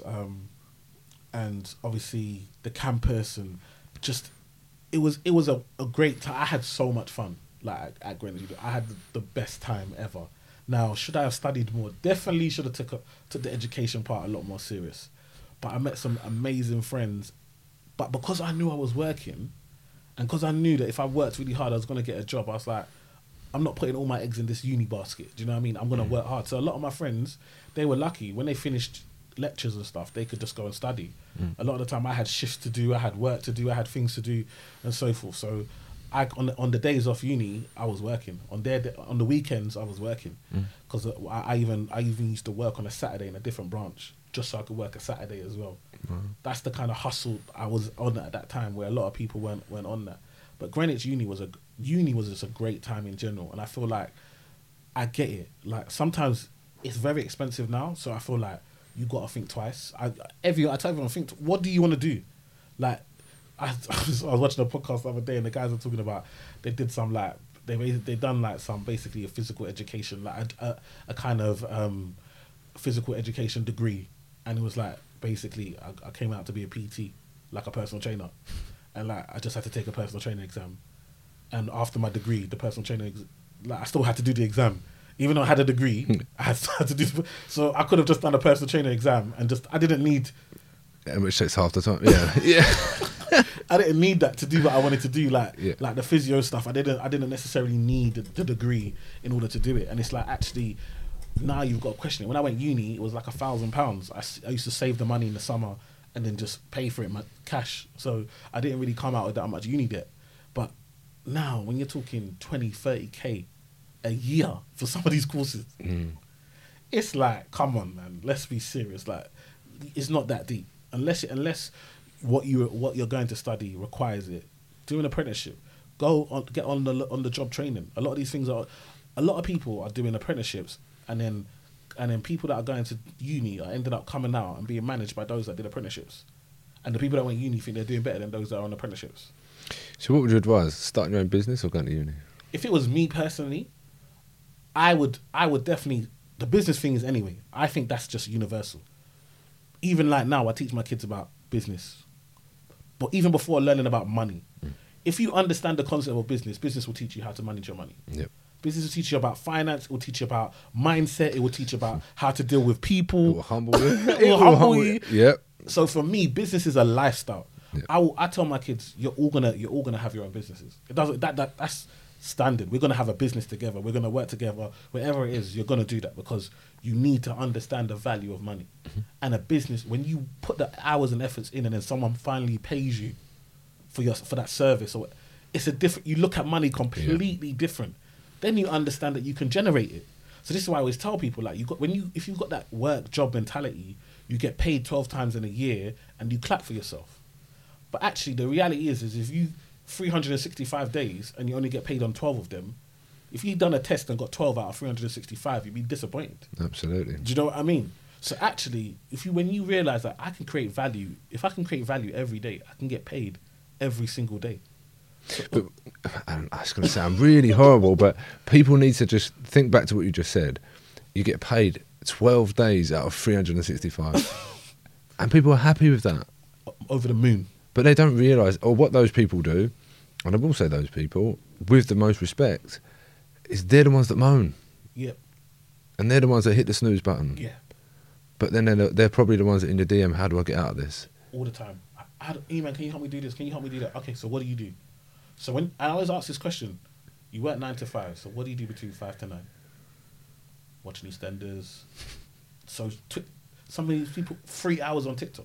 and obviously the campus and just it was a great time. I had so much fun like at Greenwich. I had the best time ever. Now, should I have studied more? Definitely should have took the education part a lot more serious. But I met some amazing friends. But because I knew I was working, and because I knew that if I worked really hard, I was going to get a job, I was like, I'm not putting all my eggs in this uni basket. Do you know what I mean? I'm going to work hard. So a lot of my friends, they were lucky. When they finished lectures and stuff, they could just go and study. A lot of the time I had shifts to do, I had work to do, I had things to do and so forth. So on the days off uni, I was working. On the weekends, I was working. Because I even used to work on a Saturday in a different branch just so I could work a Saturday as well. That's the kind of hustle I was on at that time where a lot of people weren't on that. But Greenwich Uni was just a great time in general, and I feel like I get it. Like sometimes it's very expensive now, so I feel like you got to think twice. I tell everyone, think, what do you want to do? Like I was watching a podcast the other day, and the guys were talking about they did some like they done like some basically a physical education, like a kind of physical education degree, and it was like basically I came out to be a PT, like a personal trainer. And like I just had to take a personal training exam, and after my degree, the personal training, I still had to do the exam, even though I had a degree. I had to do. So I could have just done a personal training exam and I didn't need. Which takes half the time. Yeah. I didn't need that to do what I wanted to do, like the physio stuff. I didn't necessarily need the degree in order to do it. And it's like actually, now you've got to question it. When I went uni, it was like £1,000. I used to save the money in the summer and then just pay for it my cash. So I didn't really come out with that much uni debt. But now when you're talking 20, 30K a year for some of these courses, it's like, come on, man, let's be serious. Like, it's not that deep. Unless what you're going to study requires it. Do an apprenticeship. Get on the job training. A lot of these things a lot of people are doing apprenticeships, and then people that are going to uni are ended up coming out and being managed by those that did apprenticeships. And the people that went uni think they're doing better than those that are on apprenticeships. So what would you advise? Starting your own business or going to uni? If it was me personally, I would definitely, the business thing is anyway, I think that's just universal. Even like now, I teach my kids about business. But even before learning about money, if you understand the concept of business will teach you how to manage your money. Yep. Business will teach you about finance. It will teach you about mindset. It will teach you about how to deal with people. It will humble you. It will humble you. Yep. So for me, business is a lifestyle. Yep. I tell my kids, you're all gonna have your own businesses. It doesn't that's standard. We're gonna have a business together. We're gonna work together. Wherever it is, you're gonna do that because you need to understand the value of money. And a business, when you put the hours and efforts in, and then someone finally pays you for that service, or it's a different. You look at money completely different. Then you understand that you can generate it. So this is why I always tell people, like, if you've got that work job mentality, you get paid 12 times in a year and you clap for yourself. But actually the reality is if you 365 days and you only get paid on 12 of them, if you'd done a test and got 12 out of 365, you'd be disappointed. Absolutely. Do you know what I mean? So actually, when you realize that I can create value, if I can create value every day, I can get paid every single day. But I was going to sound really horrible, but people need to just think back to what you just said. You get paid 12 days out of 365. And people are happy with that. Over the moon. But they don't realise, or what those people do, and I will say those people, with the most respect, is they're the ones that moan. Yep. And they're the ones that hit the snooze button. Yeah. But then they're probably the ones that in your DM, how do I get out of this? All the time. E-man, can you help me do this? Can you help me do that? Okay, so what do you do? So when I always ask this question, you work 9 to 5, so what do you do between 5 to 9? Watching EastEnders. So some of these people, 3 hours on TikTok.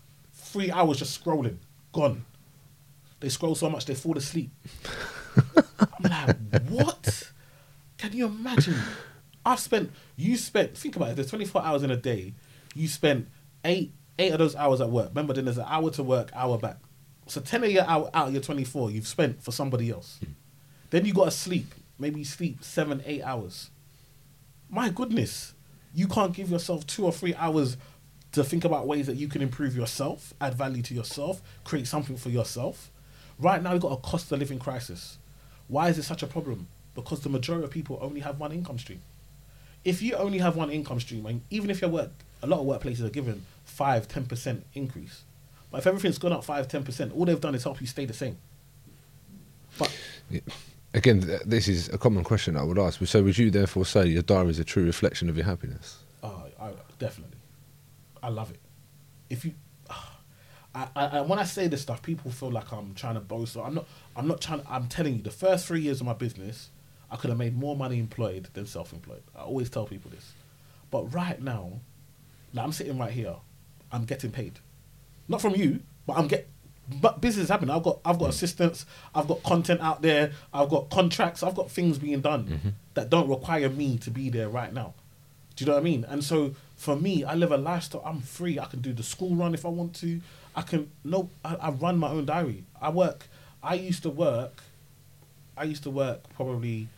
3 hours just scrolling, gone. They scroll so much they fall asleep. I'm like, what? Can you imagine? You spent. Think about it. There's 24 hours in a day. You spent eight of those hours at work. Remember, then there's an hour to work, hour back. So 10 of your hour out of your 24 you've spent for somebody else. Then you got to sleep. Maybe you sleep 7-8 hours. My goodness, you can't give yourself 2 or 3 hours to think about ways that you can improve yourself, add value to yourself, create something for yourself. Right now, we've got a cost of living crisis. Why is it such a problem? Because the majority of people only have one income stream. If you only have one income stream, and even if your work, a lot of workplaces are given 5-10% increase. But if everything's gone up 5-10%, all they've done is help you stay the same. But again, this is a common question I would ask. So would you therefore say your diary is a true reflection of your happiness? Definitely. I love it. If you, when I say this stuff, people feel like I'm trying to boast. So I'm not trying. I'm telling you, the first 3 years of my business, I could have made more money employed than self-employed. I always tell people this. But right now, like I'm sitting right here, I'm getting paid. Not from you, but business is happening. I've got assistants, I've got content out there, I've got contracts, I've got things being done that don't require me to be there right now. Do you know what I mean? And so for me, I live a lifestyle. I'm free. I can do the school run if I want to. I run my own diary. I used to work probably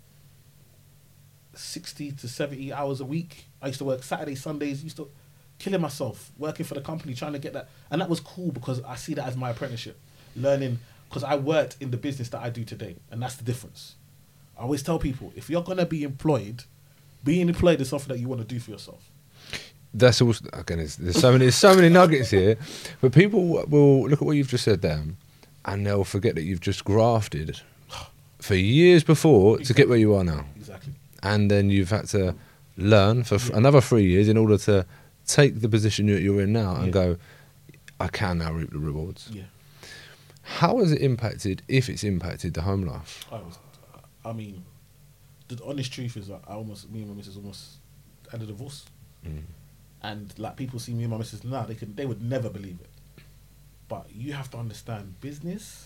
60 to 70 hours a week. I used to work Saturdays, Sundays, killing myself, working for the company, trying to get that. And that was cool because I see that as my apprenticeship. Learning, because I worked in the business that I do today. And that's the difference. I always tell people, if you're going to be employed, being employed is something that you want to do for yourself. That's also, again, there's so many nuggets here. But people will look at what you've just said there and they'll forget that you've just grafted for years before to get where you are now. Exactly. And then you've had to learn for another 3 years in order to take the position you're in now and go, I can now reap the rewards. Yeah. How has it impacted, if it's impacted, the home life? I mean, the honest truth is that me and my missus almost had a divorce. And like people see me and my missus now, they would never believe it. But you have to understand business.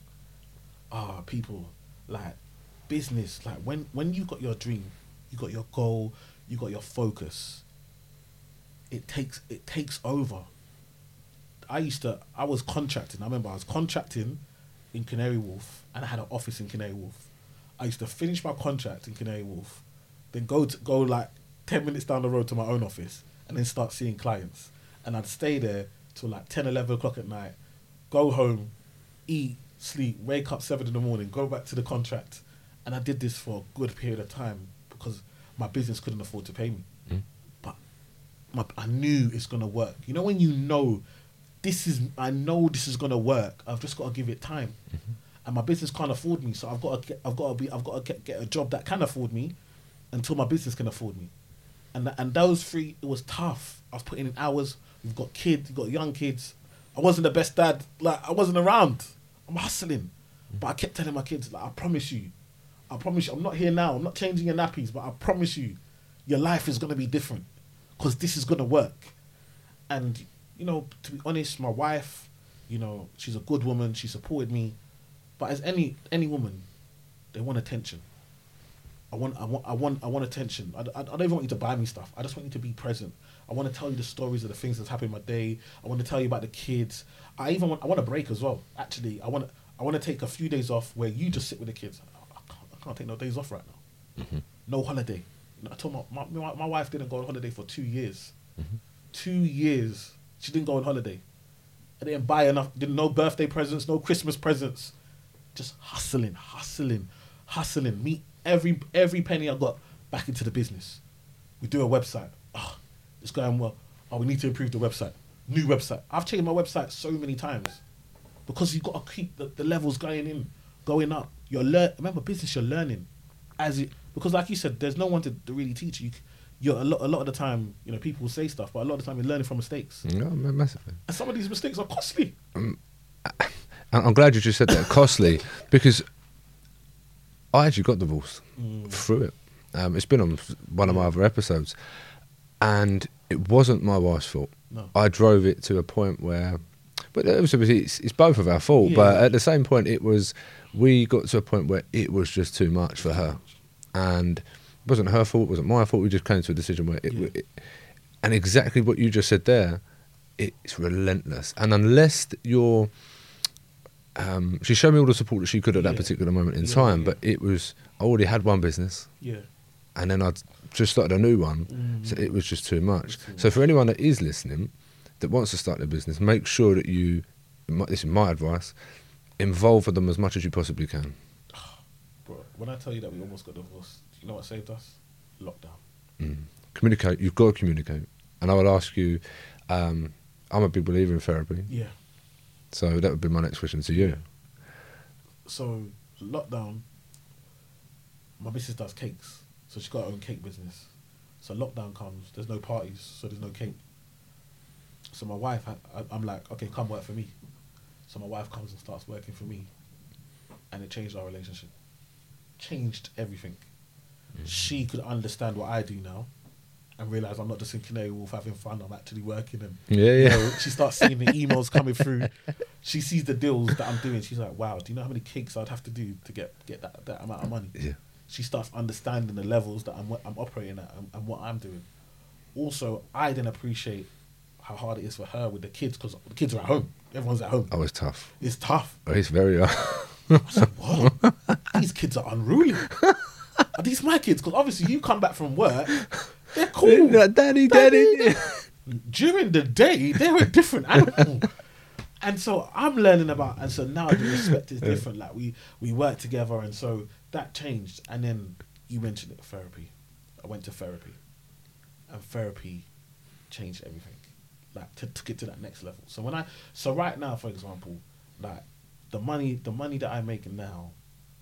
People, like business, like when you got your dream, you got your goal, you got your focus, it takes over. I was contracting. I remember I was contracting in Canary Wharf and I had an office in Canary Wharf. I used to finish my contract in Canary Wharf, then go like 10 minutes down the road to my own office and then start seeing clients. And I'd stay there till like 10, 11 o'clock at night, go home, eat, sleep, wake up 7 in the morning, go back to the contract. And I did this for a good period of time because my business couldn't afford to pay me. But I knew it's going to work. You know when you know I know this is going to work, I've just got to give it time. And my business can't afford me, so I've got to get a job that can afford me until my business can afford me. And those 3, it was tough. I was putting in hours. We've got kids, we've got young kids. I wasn't the best dad. Like I wasn't around. I'm hustling, but I kept telling my kids, like, I promise you, I'm not here now. I'm not changing your nappies, but I promise you, your life is gonna be different because this is gonna work. And you know, to be honest, my wife, you know, she's a good woman. She supported me. But as any woman, they want attention. I want attention. I don't even want you to buy me stuff. I just want you to be present. I want to tell you the stories of the things that's happened in my day. I want to tell you about the kids. I want a break as well. Actually, I want to take a few days off where you just sit with the kids. I can't take no days off right now. No holiday. I told my wife didn't go on holiday for 2 years. 2 years she didn't go on holiday. I didn't buy enough. No birthday presents, no Christmas presents. Just hustling. Me, every penny I got back into the business. We do a website. It's going well. We need to improve the website. New website. I've changed my website so many times because you've got to keep the levels going up. Remember, business, you're learning because like you said, there's no one to really teach you. You're a lot of the time, you know, people will say stuff, but a lot of the time you're learning from mistakes. No, massively. And some of these mistakes are costly. I'm glad you just said that, costly, because I actually got divorced through it. It's been on one of my other episodes, and it wasn't my wife's fault. No. I drove it to a point where, but it's both of our fault. Yeah. But at the same point, we got to a point where it was just too much for her, and wasn't her fault, it wasn't my fault. We just came to a decision where and exactly what you just said there, it's relentless. And unless you're, she showed me all the support that she could at that particular moment in time, but it was, I already had one business. Yeah. And then I'd just started a new one, so it was just too much. So for anyone that is listening, that wants to start their business, make sure that you, this is my advice, involve with them as much as you possibly can. Bro, when I tell you that we almost got divorced, you know what saved us? Lockdown. Communicate. You've got to communicate. And I would ask you, I'm a big believer in therapy. Yeah. So that would be my next question to you. So lockdown, my missus does cakes. So she's got her own cake business. So lockdown comes, there's no parties, so there's no cake. So my wife, I'm like, okay, come work for me. So my wife comes and starts working for me. And it changed our relationship. Changed everything. She could understand what I do now and realise I'm not just in Canary Wharf having fun, I'm actually working. And you know, she starts seeing the emails coming through. She sees the deals that I'm doing. She's like, wow, do you know how many cakes I'd have to do to get that amount of money? Yeah. She starts understanding the levels that I'm operating at and what I'm doing. Also, I then appreciate how hard it is for her with the kids, because the kids are at home. Everyone's at home. Oh, it's tough. It's tough. Oh, it's very I was like, what? These kids are unruly. Are these my kids? Because obviously you come back from work, they're cool. Daddy. During the day, they're a different animal. And so I'm learning about, and so now the respect is different. Like we work together, and so that changed. And then you mentioned it, therapy. I went to therapy, and therapy changed everything. Like to get to that next level. So right now, for example, like the money that I'm making now,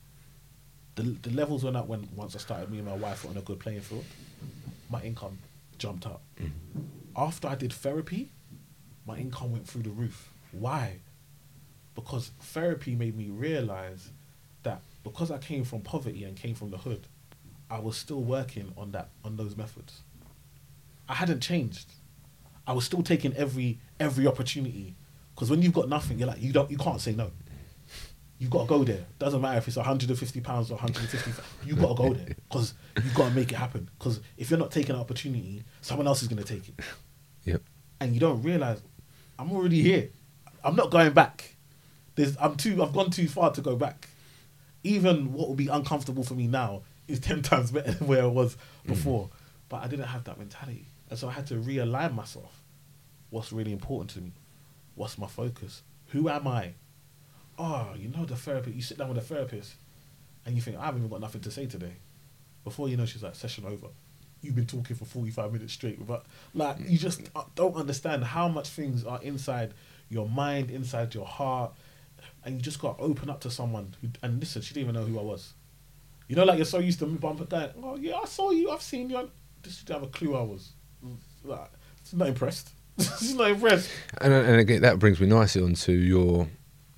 the levels went up once I started, me and my wife were on a good playing field. My income jumped up. After I did therapy, my income went through the roof. Why? Because therapy made me realize that because I came from poverty and came from the hood, I was still working on those methods. I hadn't changed. I was still taking every opportunity, because when you've got nothing, you're like, you can't say no. You've got to go there. Doesn't matter if it's £150 or 150. You've got to go there because you've got to make it happen. Because if you're not taking an opportunity, someone else is going to take it. Yep. And you don't realize I'm already here. I'm not going back. I've gone too far to go back. Even what would be uncomfortable for me now is 10 times better than where I was before. But I didn't have that mentality. And so I had to realign myself. What's really important to me? What's my focus? Who am I? Oh, you know the therapist. You sit down with a therapist and you think, I haven't even got nothing to say today. Before you know, she's like, session over. You've been talking for 45 minutes straight. But like, you just don't understand how much things are inside your mind, inside your heart. And you just got to open up to someone. And listen, she didn't even know who I was. You know, like you're so used to me bumping going, oh yeah, I saw you, I've seen you. She didn't have a clue who I was. Like, she's not impressed. She's not impressed. And again, that brings me nicely onto your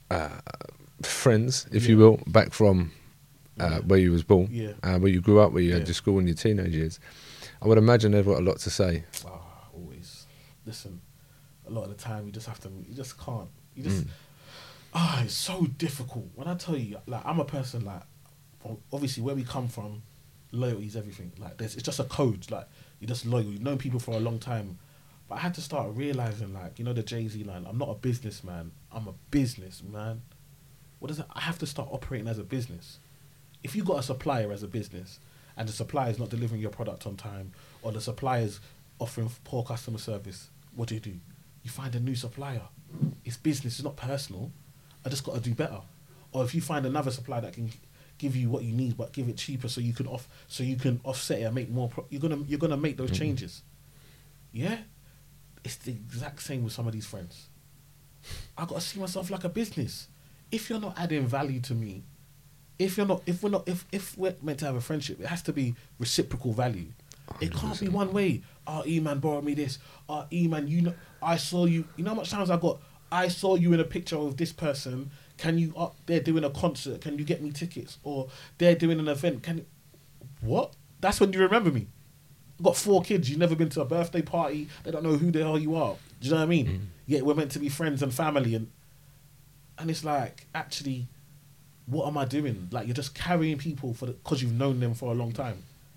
friends, if you will, back from where you was born, where you grew up, where you had your school in your teenage years. I would imagine they've got a lot to say. Oh, always. Listen, a lot of the time you just can't. You just, it's so difficult. When I tell you, like, I'm a person, like, obviously where we come from, loyalty is everything. Like, it's just a code. Like, you're just loyal. You've known people for a long time. But I had to start realizing, like, you know, the Jay-Z line, I'm not a businessman, I'm a businessman. What is it? I have to start operating as a business. If you got a supplier as a business and the supplier is not delivering your product on time, or the supplier is offering poor customer service, what do? You find a new supplier. It's business, it's not personal. I just got to do better. Or if you find another supplier that can give you what you need but give it cheaper so you can offset it and make more, you're gonna make those changes. Yeah? It's the exact same with some of these friends. I got to see myself like a business. If you're not adding value to me, if we're meant to have a friendship, it has to be reciprocal value. 100%. It can't be one way. Oh, E-man borrowed me this. Oh, E-man, you know, I saw you. You know how much times I saw you in a picture of this person. Can you, they're doing a concert. Can you get me tickets? Or they're doing an event. What? That's when you remember me. I've got 4 kids. You've never been to a birthday party. They don't know who the hell you are. Do you know what I mean? Yeah, we're meant to be friends and family. And it's like, actually, what am I doing? Like, you're just carrying people because you've known them for a long time.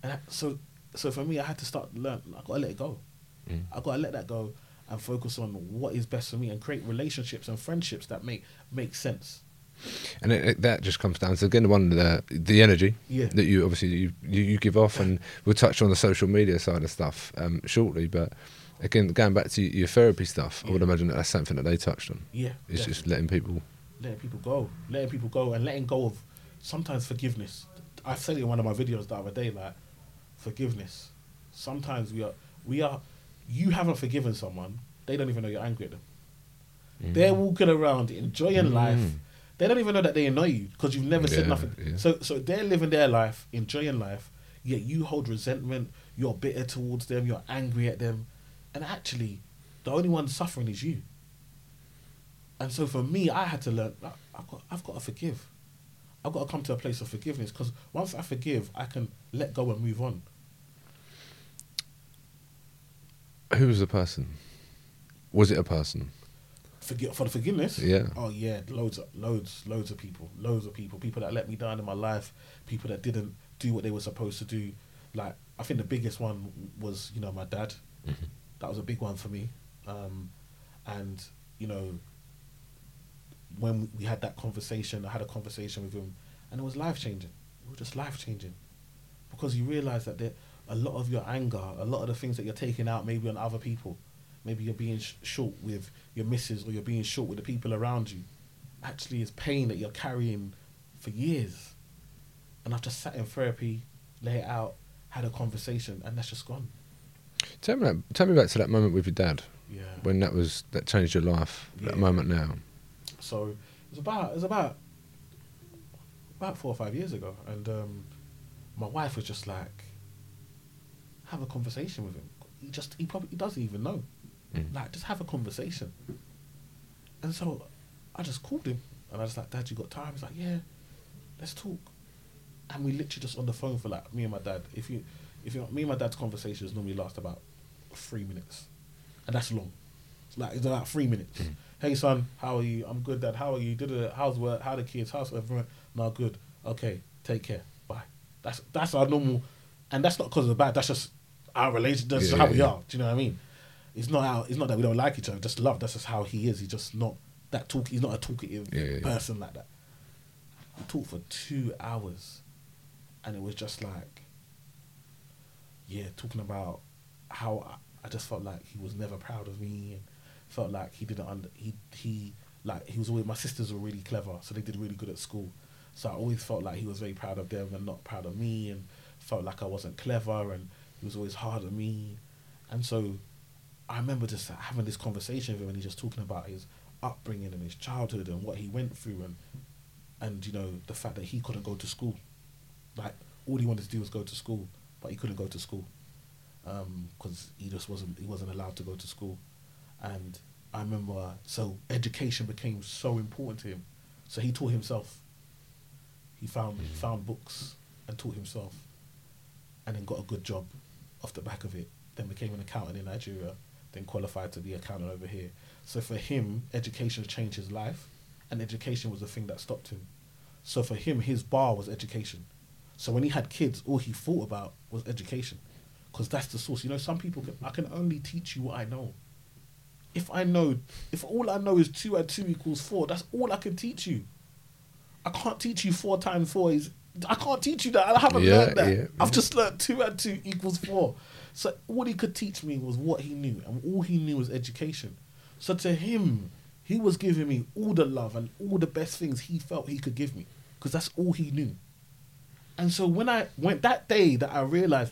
So for me, I had to start learn. I gotta let it go. I gotta let that go and focus on what is best for me and create relationships and friendships that make sense. And that just comes down to, again, one the energy that you obviously you give off, and we'll touch on the social media side of stuff shortly. But again, going back to your therapy stuff, I would imagine that's something that they touched on. Yeah, it's just letting people go, and letting go of sometimes forgiveness. I said it in one of my videos the other day, like forgiveness. Sometimes we are. You haven't forgiven someone; they don't even know you're angry at them. They're walking around enjoying life. They don't even know that they annoy you because you've never said nothing. Yeah. So they're living their life, enjoying life, yet you hold resentment, you're bitter towards them, you're angry at them. And actually, the only one suffering is you. And so for me, I had to learn, I've got to forgive. I've got to come to a place of forgiveness, because once I forgive, I can let go and move on. Who was the person? Was it a person? For the forgiveness? Yeah. Oh yeah, loads of people. People that let me down in my life, people that didn't do what they were supposed to do. Like, I think the biggest one was, my dad. That was a big one for me. And, when we had that conversation, I had a conversation with him, and it was life-changing. It was just life-changing. Because you realise that a lot of your anger, a lot of the things that you're taking out maybe on other people, maybe you're being short with your missus, or you're being short with the people around you, actually is pain that you're carrying for years. And I've just sat in therapy, lay it out, had a conversation, and that's just gone. Tell me back to that moment with your dad. Yeah. When that changed your life, that moment now. So it was about 4 or 5 years ago, and my wife was just like, have a conversation with him. He probably doesn't even know. Like, just have a conversation. And so I just called him, and I was like, Dad, you got time? He's like, yeah, let's talk. And we literally just on the phone for, like, me and my dad. Me and my dad's conversations normally last about 3 minutes, and that's long. It's about 3 minutes. Hey son, how are you? I'm good, Dad. How are you? How's work? How the kids? How's everyone? No, good. Okay, take care. Bye. That's our normal, and that's not because of the bad. That's just our relationship. That's just how we are. Do you know what I mean? It's not that we don't like each other. Just love. That's just how he is. He's just not that talk. He's not a talkative person like that. We talked for 2 hours, and it was just like, talking about how I just felt like he was never proud of me, and felt like he didn't he was always, my sisters were really clever, so they did really good at school. So I always felt like he was very proud of them and not proud of me, and felt like I wasn't clever, and he was always hard on me. And so I remember just having this conversation with him, and he's just talking about his upbringing and his childhood and what he went through, and the fact that he couldn't go to school. Like, all he wanted to do was go to school, but he couldn't go to school because he wasn't allowed to go to school. And I remember, so education became so important to him, so he taught himself. He found books and taught himself, and then got a good job off the back of it. Then became an accountant in Nigeria, then qualified to be an accountant over here. So for him, education changed his life, and education was the thing that stopped him. So for him, his bar was education. So when he had kids, all he thought about was education, because that's the source. Some people I can only teach you what I know. If all I know is 2 and 2 equals 4, that's all I can teach you. I can't teach you 4 times 4 is. I can't teach you that. I haven't learned that. Yeah. I've just learned 2 and 2 equals 4. So all he could teach me was what he knew, and all he knew was education. So to him, he was giving me all the love and all the best things he felt he could give me, because that's all he knew. And so when that day that I realized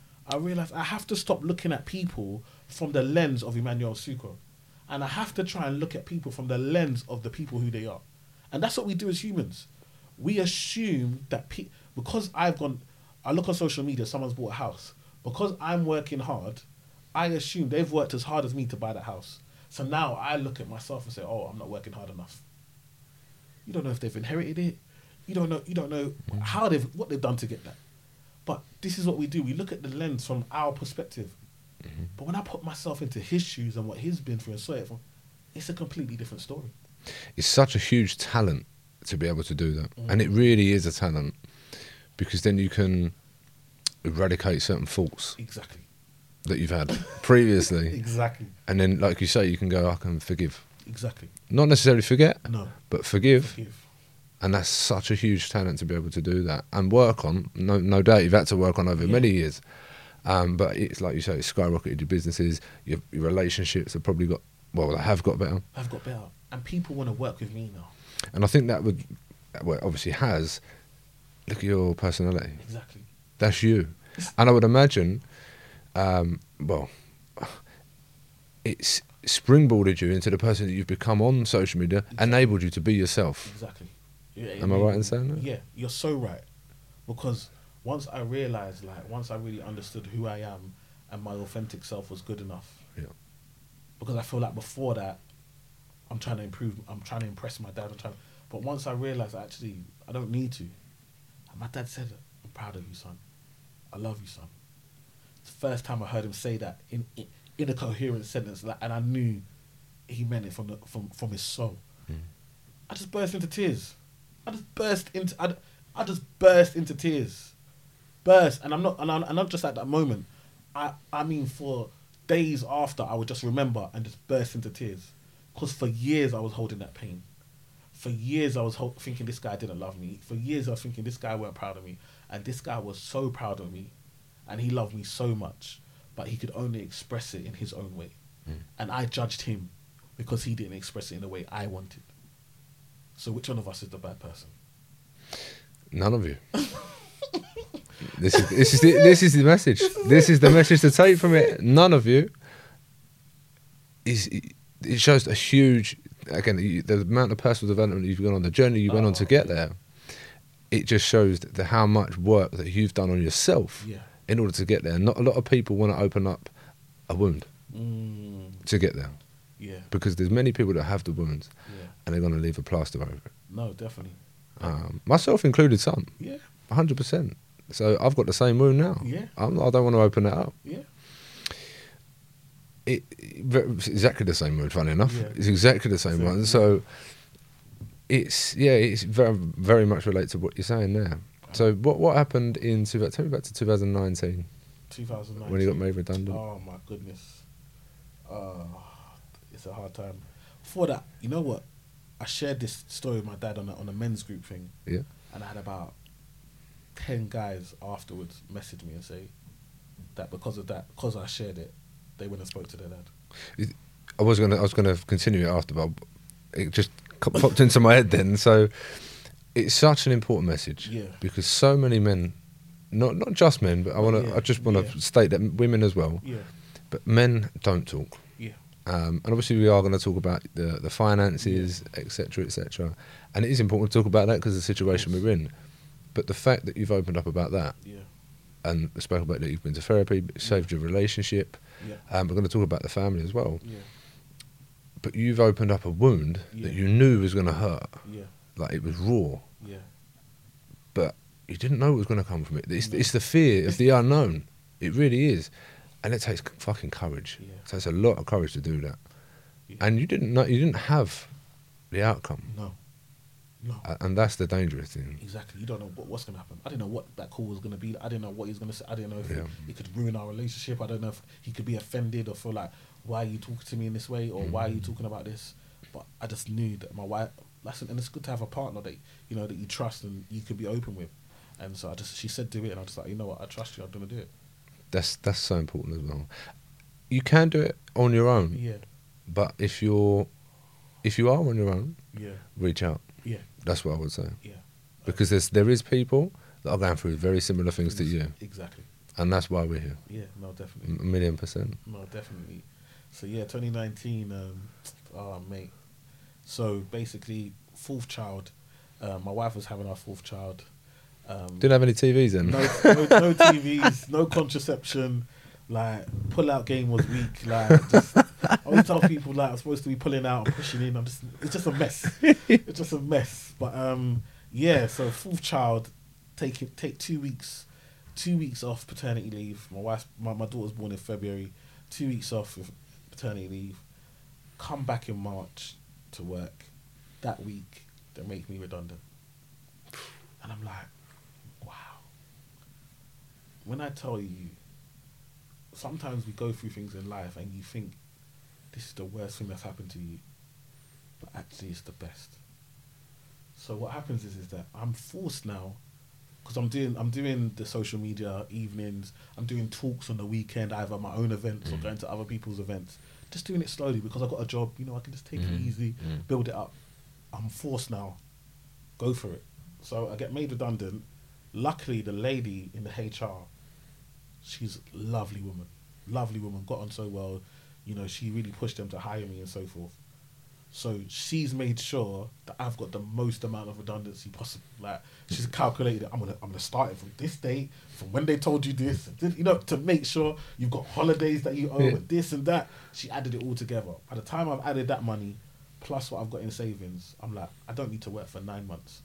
I have to stop looking at people from the lens of Emmanuel Sucre, and I have to try and look at people from the lens of the people who they are. And that's what we do as humans. We assume that because I look on social media, someone's bought a house. Because I'm working hard, I assume they've worked as hard as me to buy that house. So now I look at myself and say, oh, I'm not working hard enough. You don't know if they've inherited it. You don't know what they've done to get that. But this is what we do. We look at the lens from our perspective. Mm-hmm. But when I put myself into his shoes and what he's been through and saw it from, it's a completely different story. It's such a huge talent to be able to do that. And it really is a talent, because then you can eradicate certain faults Exactly. that you've had previously. Exactly. And then, like you say, you can go, I can forgive. Exactly. Not necessarily forget, No. but forgive. Forgive. And that's such a huge talent to be able to do that and work on. No doubt you've had to work on over many years. But it's like you say, it's skyrocketed your businesses, your relationships have probably got, well, they have got better. I've got better. And people want to work with me now. And I think that would, well, it obviously has, look at your personality. Exactly. That's you. And I would imagine, well, it's springboarded you into the person that you've become on social media, enabled you to be yourself. Exactly. Yeah, Am I right in saying that? Yeah, you're so right. Because once I realised, like, once I really understood who I am and my authentic self was good enough. Yeah. Because I feel like before that, I'm trying to improve, I'm trying to impress my dad. But once I realised, actually, I don't need to. And my dad said, I'm proud of you, son. I love you, son. It's the first time I heard him say that in a coherent sentence, like, and I knew he meant it from his soul. I just burst into tears. I just burst into tears. And I'm not just at that moment. I mean, for days after, I would just remember and just burst into tears. Because for years I was holding that pain. For years I was thinking this guy didn't love me. For years I was thinking this guy weren't proud of me. And this guy was so proud of me. And he loved me so much. But he could only express it in his own way. And I judged him because he didn't express it in the way I wanted. So which one of us is the bad person? None of you. This is the message. This is the message to take from it. None of you. It shows a huge, again, the amount of personal development you've gone on, the journey you went on to get there. It just shows how much work that you've done on yourself in order to get there. Not a lot of people want to open up a wound to get there. Yeah. Because there's many people that have the wounds and they're going to leave a plaster over it. No, definitely. Myself included some. Yeah. 100%. So I've got the same wound now. Yeah. I don't want to open that up. Yeah. It's exactly the same wound, funny enough. Yeah. It's exactly the same one. So it's very, very much related to what you're saying there. So what happened tell me back to 2019. 2019. When you got made redundant. Oh my goodness. It's a hard time. Before that, you know what? I shared this story with my dad on a men's group thing. Yeah. And I had about 10 guys afterwards message me and say that because I shared it, they went and spoke to their dad. I was gonna continue it after, but it just popped into my head then. So it's such an important message, because so many men, not just men, but I just want to state that women as well. Yeah. But men don't talk. Yeah. And obviously we are going to talk about the finances, etc., etc. And it is important to talk about that because of the situation we're in. But the fact that you've opened up about that, and spoke about that you've been to therapy, saved your relationship. We're going to talk about the family as well. Yeah. But you've opened up a wound that you knew was going to hurt. Yeah. Like it was raw. Yeah. But you didn't know what was going to come from it. It's the fear of the unknown. It really is. And it takes fucking courage. Yeah. It takes a lot of courage to do that. Yeah. And you didn't have the outcome. No. And that's the dangerous thing. Exactly. You don't know what's going to happen. I didn't know what that call was going to be. I didn't know what he was going to say. I didn't know if it could ruin our relationship. I don't know if he could be offended or feel like, why are you talking to me in this way? Or why are you talking about this? But I just knew that my wife, and it's good to have a partner that you trust and you could be open with. And so she said do it, and I was just like, you know what, I trust you, I'm going to do it. That's so important as well. You can do it on your own. Yeah. But if you are on your own, reach out. Yeah. That's what I would say. Yeah. Because there is people that are going through very similar things to you. Exactly. And that's why we're here. Yeah, no, definitely. 1,000,000%. No, definitely. So 2019, mate. So basically, fourth child. My wife was having our fourth child. Didn't have any TVs then? No TVs, no contraception. Like, pull-out game was weak. Like, I always tell people, like, I'm supposed to be pulling out and pushing in. It's just a mess. It's just a mess. But so fourth child, take 2 weeks, 2 weeks off paternity leave. My daughter was born in February. 2 weeks off with paternity leave. Come back in March to work. That week, they make me redundant. And I'm like, wow. when I tell you, sometimes we go through things in life and you think this is the worst thing that's happened to you, but actually it's the best. So what happens is that I'm forced now, because I'm doing the social media evenings, I'm doing talks on the weekend, either my own events or going to other people's events, just doing it slowly because I've got a job, you know, I can just take it easy, build it up. I'm forced now, go for it. So I get made redundant. Luckily, the lady in the HR, she's a lovely woman, got on so well, you know, she really pushed them to hire me and so forth. So she's made sure that I've got the most amount of redundancy possible. Like, she's calculated it. I'm gonna start it from this date, from when they told you this, you know, to make sure you've got holidays that you owe and this and that. She added it all together. By the time I've added that money, plus what I've got in savings, I'm like, I don't need to work for 9 months.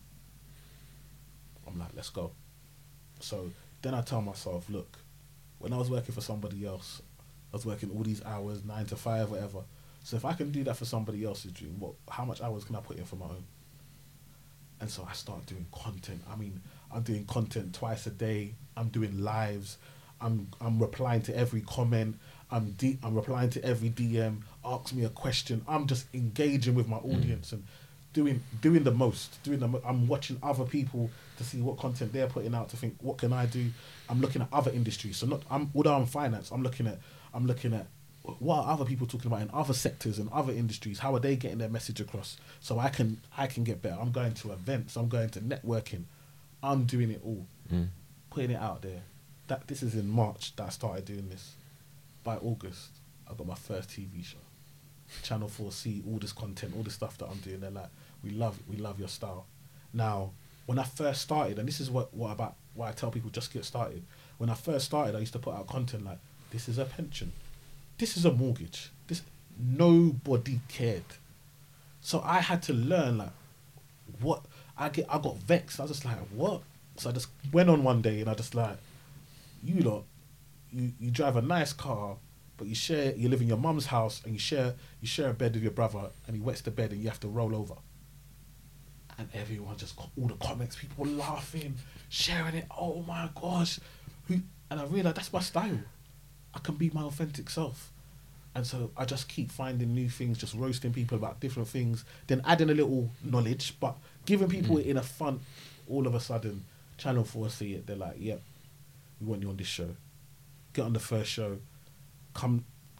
I'm like, let's go. So then I tell myself, look, when I was working for somebody else, I was working all these hours, 9 to 5, whatever. So if I can do that for somebody else's dream, how much hours can I put in for my own? And so I start doing content. I mean, I'm doing content twice a day. I'm doing lives. I'm replying to every comment. I'm replying to every DM. Ask me a question. I'm just engaging with my audience and doing the most. I'm watching other people to see what content they're putting out, to think, what can I do? I'm looking at other industries. So although I'm finance, I'm looking at what are other people talking about in other sectors and other industries? How are they getting their message across? So I can get better. I'm going to events. I'm going to networking. I'm doing it all, putting it out there. This is in March that I started doing this. By August, I got my first TV show. Channel 4 see all this content, all this stuff that I'm doing. They're like, we love it. We love your style. Now, when I first started, and this is why I tell people just get started. When I first started, I used to put out content like, this is a pension. This is a mortgage. Nobody cared. So I had to learn, like, what I got vexed. I was just like, what? So I just went on one day and I just like, you lot, you drive a nice car, but you live in your mum's house and you share a bed with your brother and he wets the bed and you have to roll over. And everyone just got all the comments, people laughing, sharing it. Oh my gosh. And I realized that's my style. I can be my authentic self. And so I just keep finding new things, just roasting people about different things, then adding a little knowledge, but giving people it in a fun. All of a sudden, Channel 4 see it. They're like, yep, we want you on this show. Get on the first show. Come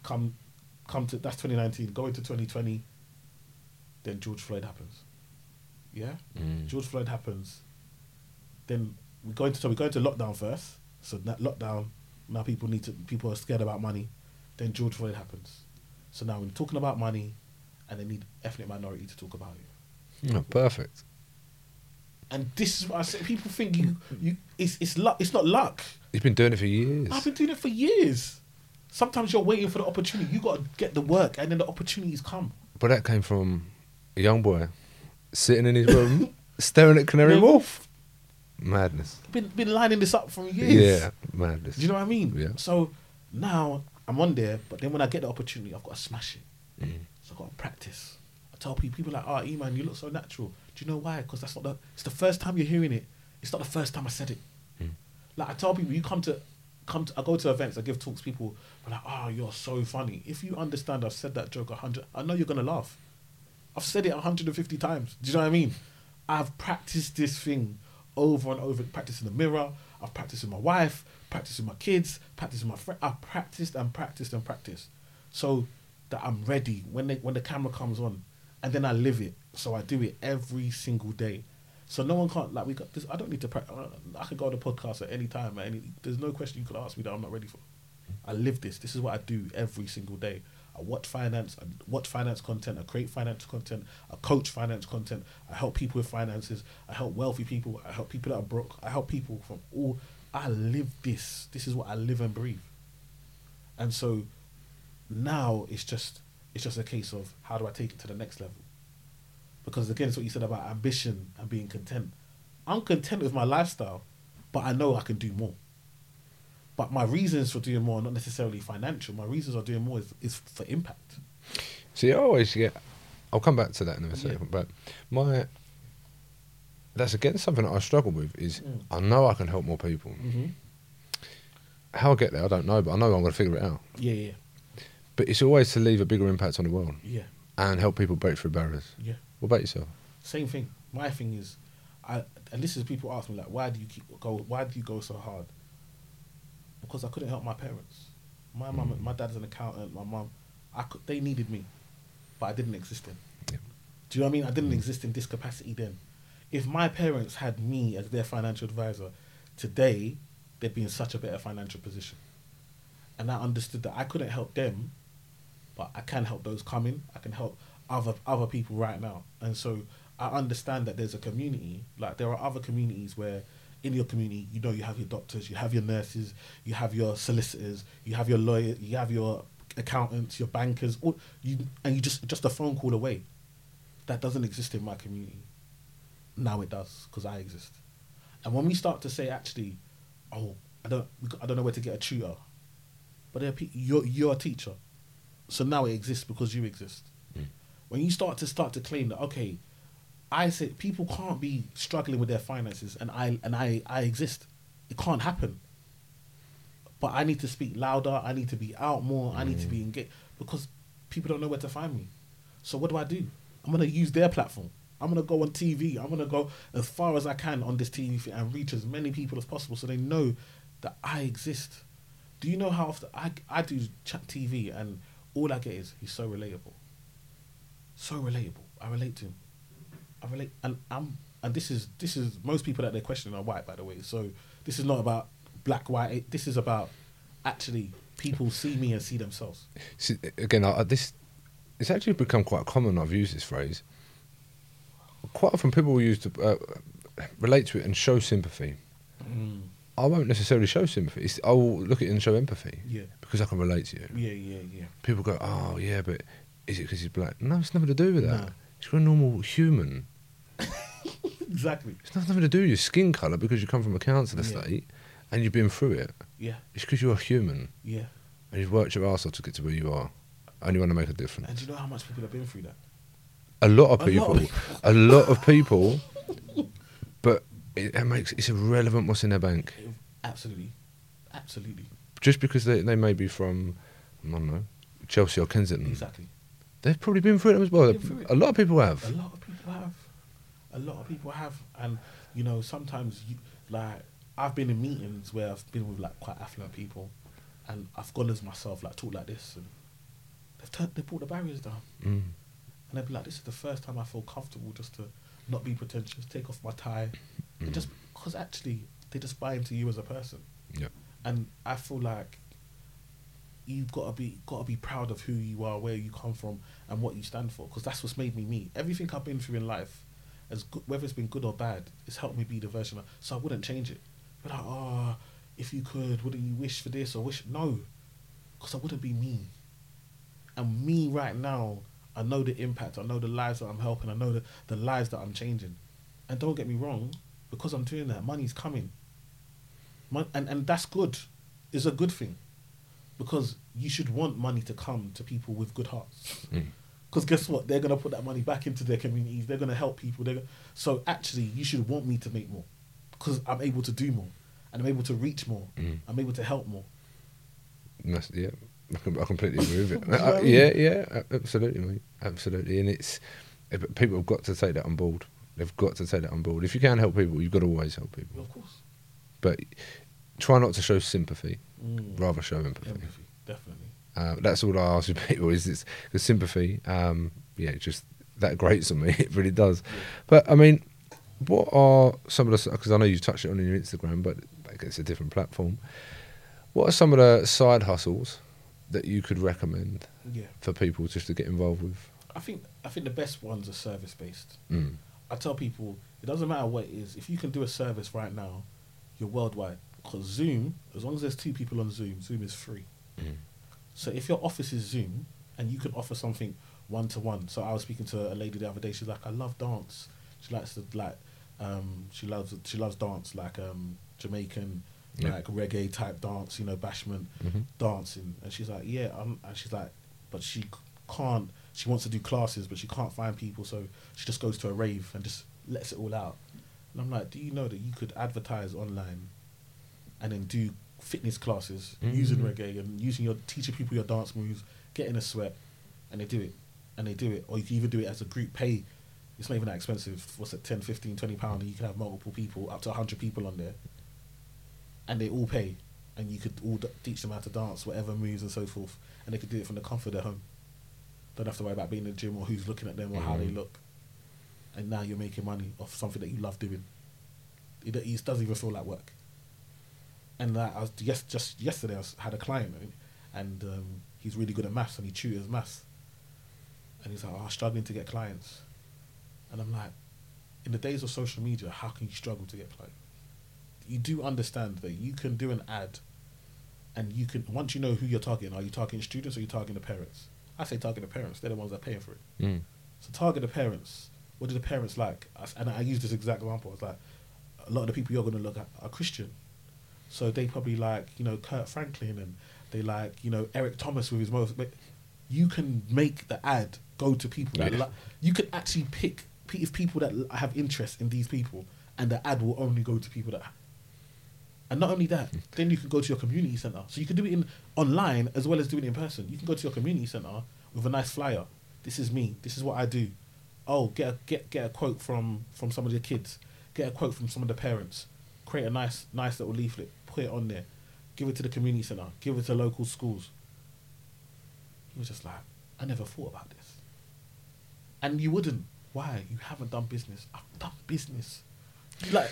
to, that's 2019. Go into 2020. Then George Floyd happens. Yeah? George Floyd happens. Then we go into lockdown first. So that lockdown, now people are scared about money. Then George Floyd happens. So now we're talking about money and they need ethnic minority to talk about it. Oh, perfect. And this is what I say. People think it's luck. It's not luck. You've been doing it for years. I've been doing it for years. Sometimes you're waiting for the opportunity. You got to get the work and then the opportunities come. But that came from a young boy sitting in his room staring at Canary Wharf. Madness. Been lining this up for years. Yeah, madness. Do you know what I mean? Yeah. So now I'm on there, but then when I get the opportunity, I've got to smash it. So I've got to practice. I tell people like, oh, E-man, you look so natural. Do you know why? Because it's the first time you're hearing it. It's not the first time I said it. Like I tell people, I go to events, I give talks, people are like, oh, you're so funny. If you understand I've said that joke 100, I know you're going to laugh. I've said it 150 times. Do you know what I mean? I've practiced this thing over and over, practiced in the mirror, I've practiced with my wife, practiced with my kids, practiced with my friend. I've practiced and practiced and practiced. So that I'm ready when the camera comes on, and then I live it. So I do it every single day. So no one can't, like, we got this. I don't need to practice. I can go on the podcast at any time. There's no question you could ask me that I'm not ready for. I live this. This is what I do every single day. I watch finance content. I create finance content. I coach finance content. I help people with finances. I help wealthy people. I help people that are broke. I help people from all. I live this. This is what I live and breathe. And so now it's just a case of how do I take it to the next level? Because again, it's what you said about ambition and being content. I'm content with my lifestyle, but I know I can do more. But my reasons for doing more are not necessarily financial. My reasons for doing more is for impact. See, I always get... I'll come back to that in a second, but that's again something that I struggle with is I know I can help more people. how I get there, I don't know, but I know I'm going to figure it out. Yeah. But it's always to leave a bigger impact on the world. Yeah. And help people break through barriers. Yeah. What about yourself? Same thing. My thing is, and this is people ask me like, why do you go so hard? Because I couldn't help my parents. My mum, my dad's an accountant. My mum, they needed me, but I didn't exist then. Yeah. Do you know what I mean? I didn't exist in this capacity then. If my parents had me as their financial advisor, today they'd be in such a better financial position. And I understood that I couldn't help them, but I can help those coming. I can help other people right now. And so I understand that there's a community, like there are other communities where in your community, you know, you have your doctors, you have your nurses, you have your solicitors, you have your lawyers, you have your accountants, your bankers, and you just a phone call away. That doesn't exist in my community. Now it does, because I exist. And when we start to say, actually, I don't know where to get a tutor, but you're a teacher, so now it exists because you exist. When you start to claim that, okay, I say people can't be struggling with their finances and I exist. It can't happen. But I need to speak louder. I need to be out more. I need to be engaged because people don't know where to find me. So what do? I'm going to use their platform. I'm going to go on TV. I'm going to go as far as I can on this TV and reach as many people as possible so they know that I exist. Do you know how often I do chat TV and all I get is, he's so relatable. So relatable. I relate to him. I relate, and this is most people that they're questioning are white, by the way. So this is not about black, white. This is about actually people see me and see themselves. See, again, it's actually become quite common. I've used this phrase. Quite often, people will use to relate to it and show sympathy. I won't necessarily show sympathy. I will look at it and show empathy. Yeah. Because I can relate to you. Yeah. People go, oh yeah, but is it because he's black? No, it's nothing to do with that. No. It's a normal human. Exactly. It's nothing to do with your skin colour because you come from a council estate and you've been through it. Yeah. It's because you're a human. Yeah. And you've worked your arse off to get to where you are. And you want to make a difference. And do you know how much people have been through that? A lot of people. But it's irrelevant what's in their bank. Absolutely. Just because they may be from, I don't know, Chelsea or Kensington. Exactly. They've probably been through it as well. A lot of people have. A lot of people have. And, you know, sometimes, like, I've been in meetings where I've been with, like, quite affluent people. And I've gone as myself, like, talk like this. And they've brought the barriers down. And they'd be like, this is the first time I feel comfortable just to not be pretentious, take off my tie. And just because actually, they just buy into you as a person. Yeah. And I feel like you've got to be proud of who you are, where you come from, and what you stand for. Because that's what's made me me. Everything I've been through in life, whether it's been good or bad, it's helped me be the version of. So I wouldn't change it. But like, oh, if you could, wouldn't you wish for this or wish? No, because I wouldn't be me. And me right now, I know the impact. I know the lives that I'm helping. I know the lives that I'm changing. And don't get me wrong, because I'm doing that, money's coming. And that's good. It's a good thing. Because you should want money to come to people with good hearts. Because guess what? They're going to put that money back into their communities. They're going to help people. So actually, you should want me to make more. Because I'm able to do more. And I'm able to reach more. I'm able to help more. Yeah, I completely agree with it. Yeah, absolutely, mate. Absolutely. And people have got to take that on board. They've got to take that on board. If you can help people, you've got to always help people. Of course. But try not to show sympathy, rather show empathy. Definitely. That's all I ask people is this, because sympathy, just that grates on me. It really does. Yeah. But I mean, what are some of the, because I know you touched it on your Instagram, but it's a different platform. What are some of the side hustles that you could recommend for people just to get involved with? I think the best ones are service based. I tell people it doesn't matter what it is. If you can do a service right now, you're worldwide. Because Zoom, as long as there's 2 people on Zoom is free. So if your office is Zoom and you can offer something 1-to-1. So I was speaking to a lady the other day. She's like, I love dance. She likes to she loves dance like Jamaican like reggae type dance, bashment dancing. And she's like, and she's like, but she can't. She wants to do classes, but she can't find people, so she just goes to a rave and just lets it all out. And I'm like, do you know that you could advertise online and then do fitness classes, using reggae and teaching people your dance moves, getting a sweat, and they do it. Or you can even do it as a group pay. It's not even that expensive. What's it, 10, 15, 20 pounds, and you can have multiple people, up to 100 people on there, and they all pay, and you could all teach them how to dance, whatever moves and so forth, and they could do it from the comfort of their home. Don't have to worry about being in the gym or who's looking at them or how they look. And now you're making money off something that you love doing. It doesn't even feel like work. And just yesterday, I had a client, and he's really good at maths, and he tutors maths. And he's like, I'm struggling to get clients. And I'm like, in the days of social media, how can you struggle to get clients? You do understand that you can do an ad, and you can, once you know who you're targeting, are you targeting students or are you targeting the parents? I say target the parents. They're the ones that are paying for it. So target the parents. What do the parents like? And I use this exact example. It's like, a lot of the people you're going to look at are Christian. So they probably like, Kurt Franklin, and they like, Eric Thomas with his most. But you can make the ad go to people that you can actually pick people that have interest in these people, and the ad will only go to people that. And not only that, then you can go to your community centre. So you can do it online as well as doing it in person. You can go to your community centre with a nice flyer. This is me. This is what I do. Oh, get a quote from some of the kids. Get a quote from some of the parents. Create a nice little leaflet. Put it on there. Give it to the community centre. Give it to local schools. He was just like, I never thought about this. And you wouldn't. Why? You haven't done business. I've done business. Like,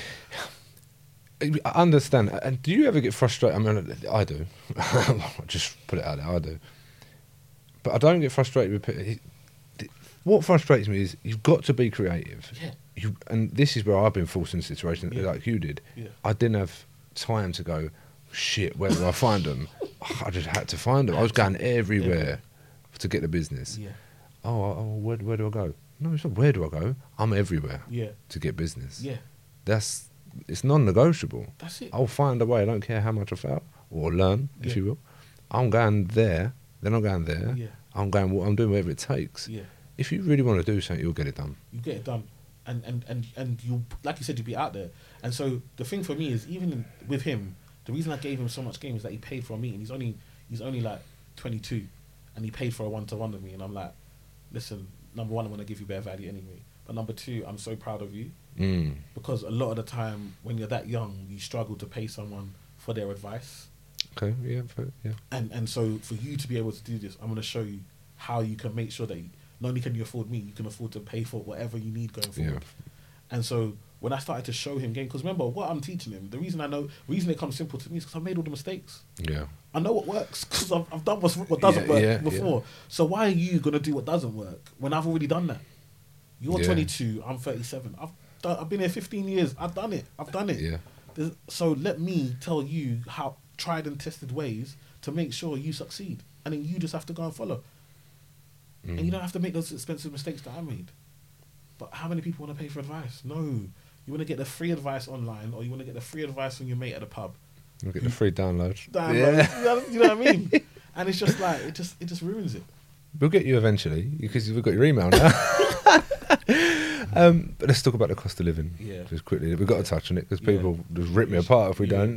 I understand. And do you ever get frustrated? I mean, I do. Just put it out there. I do. But I don't get frustrated with people. What frustrates me is you've got to be creative. Yeah. And this is where I've been forced in a situation like you did. Yeah. I didn't have time to go, shit, where do I find them? I just had to find them. I was going everywhere to get the business. Yeah. Oh, where do I go? No, it's not where do I go. I'm everywhere to get business. Yeah. It's non-negotiable. That's it. I'll find a way. I don't care how much I fail or learn, if you will. I'm going there. Then I'm going there. Yeah. I'm doing whatever it takes. Yeah. If you really want to do something, you'll get it done. You get it done, and you, like you said, you'll be out there. And so the thing for me is, even with him, the reason I gave him so much game is that he paid for a meeting. He's only like 22, and he paid for a 1-to-1 with me. And I'm like, listen, number one, I'm gonna give you better value anyway. But number two, I'm so proud of you because a lot of the time when you're that young, you struggle to pay someone for their advice. Okay, yeah. And so for you to be able to do this, I'm gonna show you how you can make sure that not only can you afford me, you can afford to pay for whatever you need going forward. Yeah. And so when I started to show him game, because remember what I'm teaching him, the reason it comes simple to me is because I've made all the mistakes. Yeah. I know what works because I've done what doesn't work before. Yeah. So why are you gonna do what doesn't work when I've already done that? You're 22, I'm 37. I've been here 15 years. I've done it. Yeah. So let me tell you how tried and tested ways to make sure you succeed, and then you just have to go and follow. And you don't have to make those expensive mistakes that I made. But how many people want to pay for advice? No. You want to get the free advice online, or you want to get the free advice from your mate at the pub. You get the free download. Yeah. You know what I mean? And it's just like, it just ruins it. We'll get you eventually, because we've got your email now. But let's talk about the cost of living. Yeah. Just quickly. We've got to touch on it, because people just rip me apart if we don't.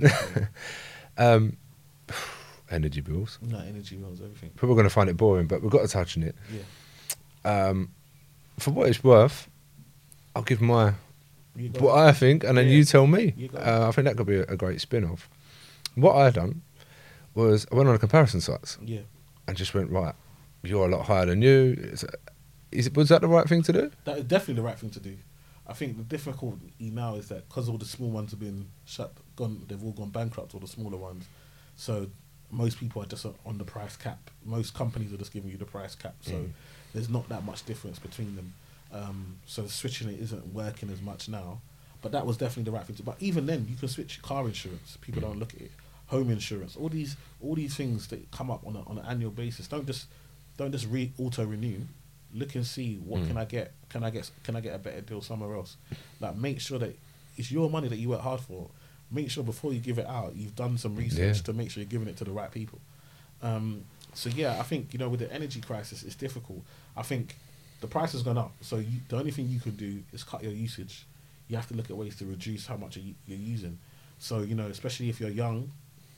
Energy bills. No, energy bills, everything. People are going to find it boring, but we've got to touch on it. Yeah. For what it's worth, I'll give what I think, and then you tell me. I think that could be a great spin-off. What I done was I went on a comparison sites. Yeah. And just went, right, you're a lot higher than you. Was that the right thing to do? That is definitely the right thing to do. I think the difficulty now is that because all the small ones have been they've all gone bankrupt, all the smaller ones. So most people are just on the price cap. Most companies are just giving you the price cap. So there's not that much difference between them. So switching it isn't working as much now. But that was definitely the right thing to do. But even then, you can switch car insurance. People don't look at it. Home insurance. All these things that come up on an annual basis. Don't just auto renew. Look and see what can I get. Can I get a better deal somewhere else? Like, make sure that it's your money that you work hard for. Make sure before you give it out, you've done some research to make sure you're giving it to the right people. So I think with the energy crisis, it's difficult. I think the price has gone up. So the only thing you can do is cut your usage. You have to look at ways to reduce how much you're using. So especially if you're young,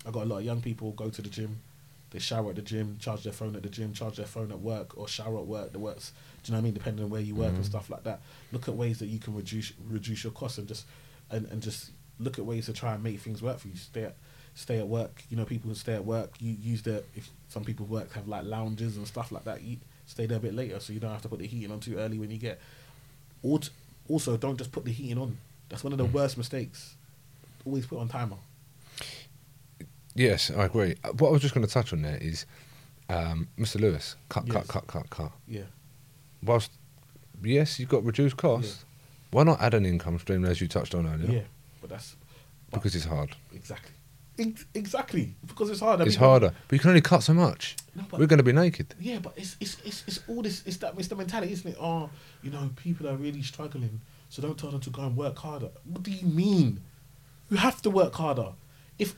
I got a lot of young people go to the gym. They shower at the gym, charge their phone at the gym, charge their phone at work, or shower at work. The works, do you know what I mean? Depending on where you work and stuff like that. Look at ways that you can reduce your costs and just look at ways to try and make things work for you. Stay at work. You know, people who stay at work, you use if some people work have like lounges and stuff like that. You stay there a bit later, so you don't have to put the heating on too early when you get. Also, don't just put the heating on. That's one of the worst mistakes. Always put on timer. Yes, I agree. What I was just going to touch on there is Mr. Lewis. Cut. Yeah. Whilst, yes, you've got reduced costs, why not add an income stream as you touched on earlier? Yeah, but because it's hard. Exactly. Exactly, because it's hard. It's harder, but you can only cut so much. No, we're going to be naked. Yeah, but it's all this. It's the mentality, isn't it? Oh, you know, people are really struggling, so don't tell them to go and work harder. What do you mean? You have to work harder. If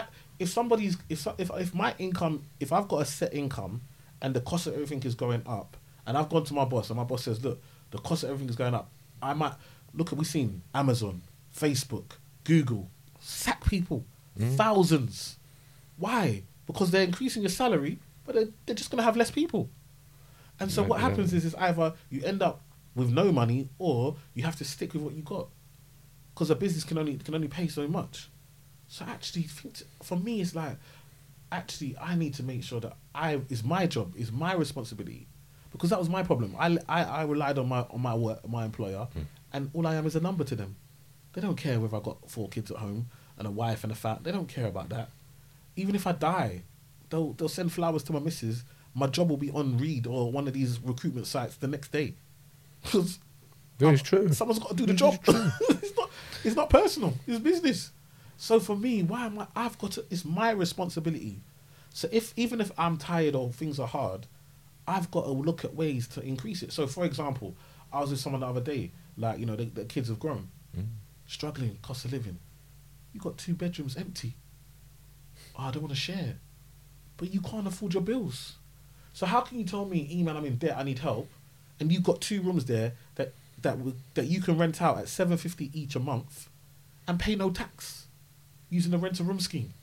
my income, if I've got a set income, and the cost of everything is going up, and I've gone to my boss, and my boss says, look, the cost of everything is going up. I might we've seen Amazon, Facebook, Google sack people. Thousands. Why? Because they're increasing your salary, but they're just going to have less people. And so what happens is either you end up with no money, or you have to stick with what you got, because a business can only pay so much. So actually, for me, it's like, actually, I need to make sure that it's my job, it's my responsibility, because that was my problem. I relied on my work, my employer, and all I am is a number to them. They don't care whether I got 4 kids at home and a wife and a fat. They don't care about that. Even if I die, they'll send flowers to my missus. My job will be on Reed or one of these recruitment sites the next day. Because it's true. Someone's got to do the job. It's not personal. It's business. So for me, it's my responsibility. So even if I'm tired or things are hard, I've got to look at ways to increase it. So for example, I was with someone the other day, like, you know, the kids have grown, struggling, cost of living. You got 2 bedrooms empty. Oh, I don't want to share. But you can't afford your bills. So how can you tell me, man, I'm in debt, I need help, and you've got 2 rooms there that you can rent out at $750 each a month and pay no tax using the rent-a-room scheme?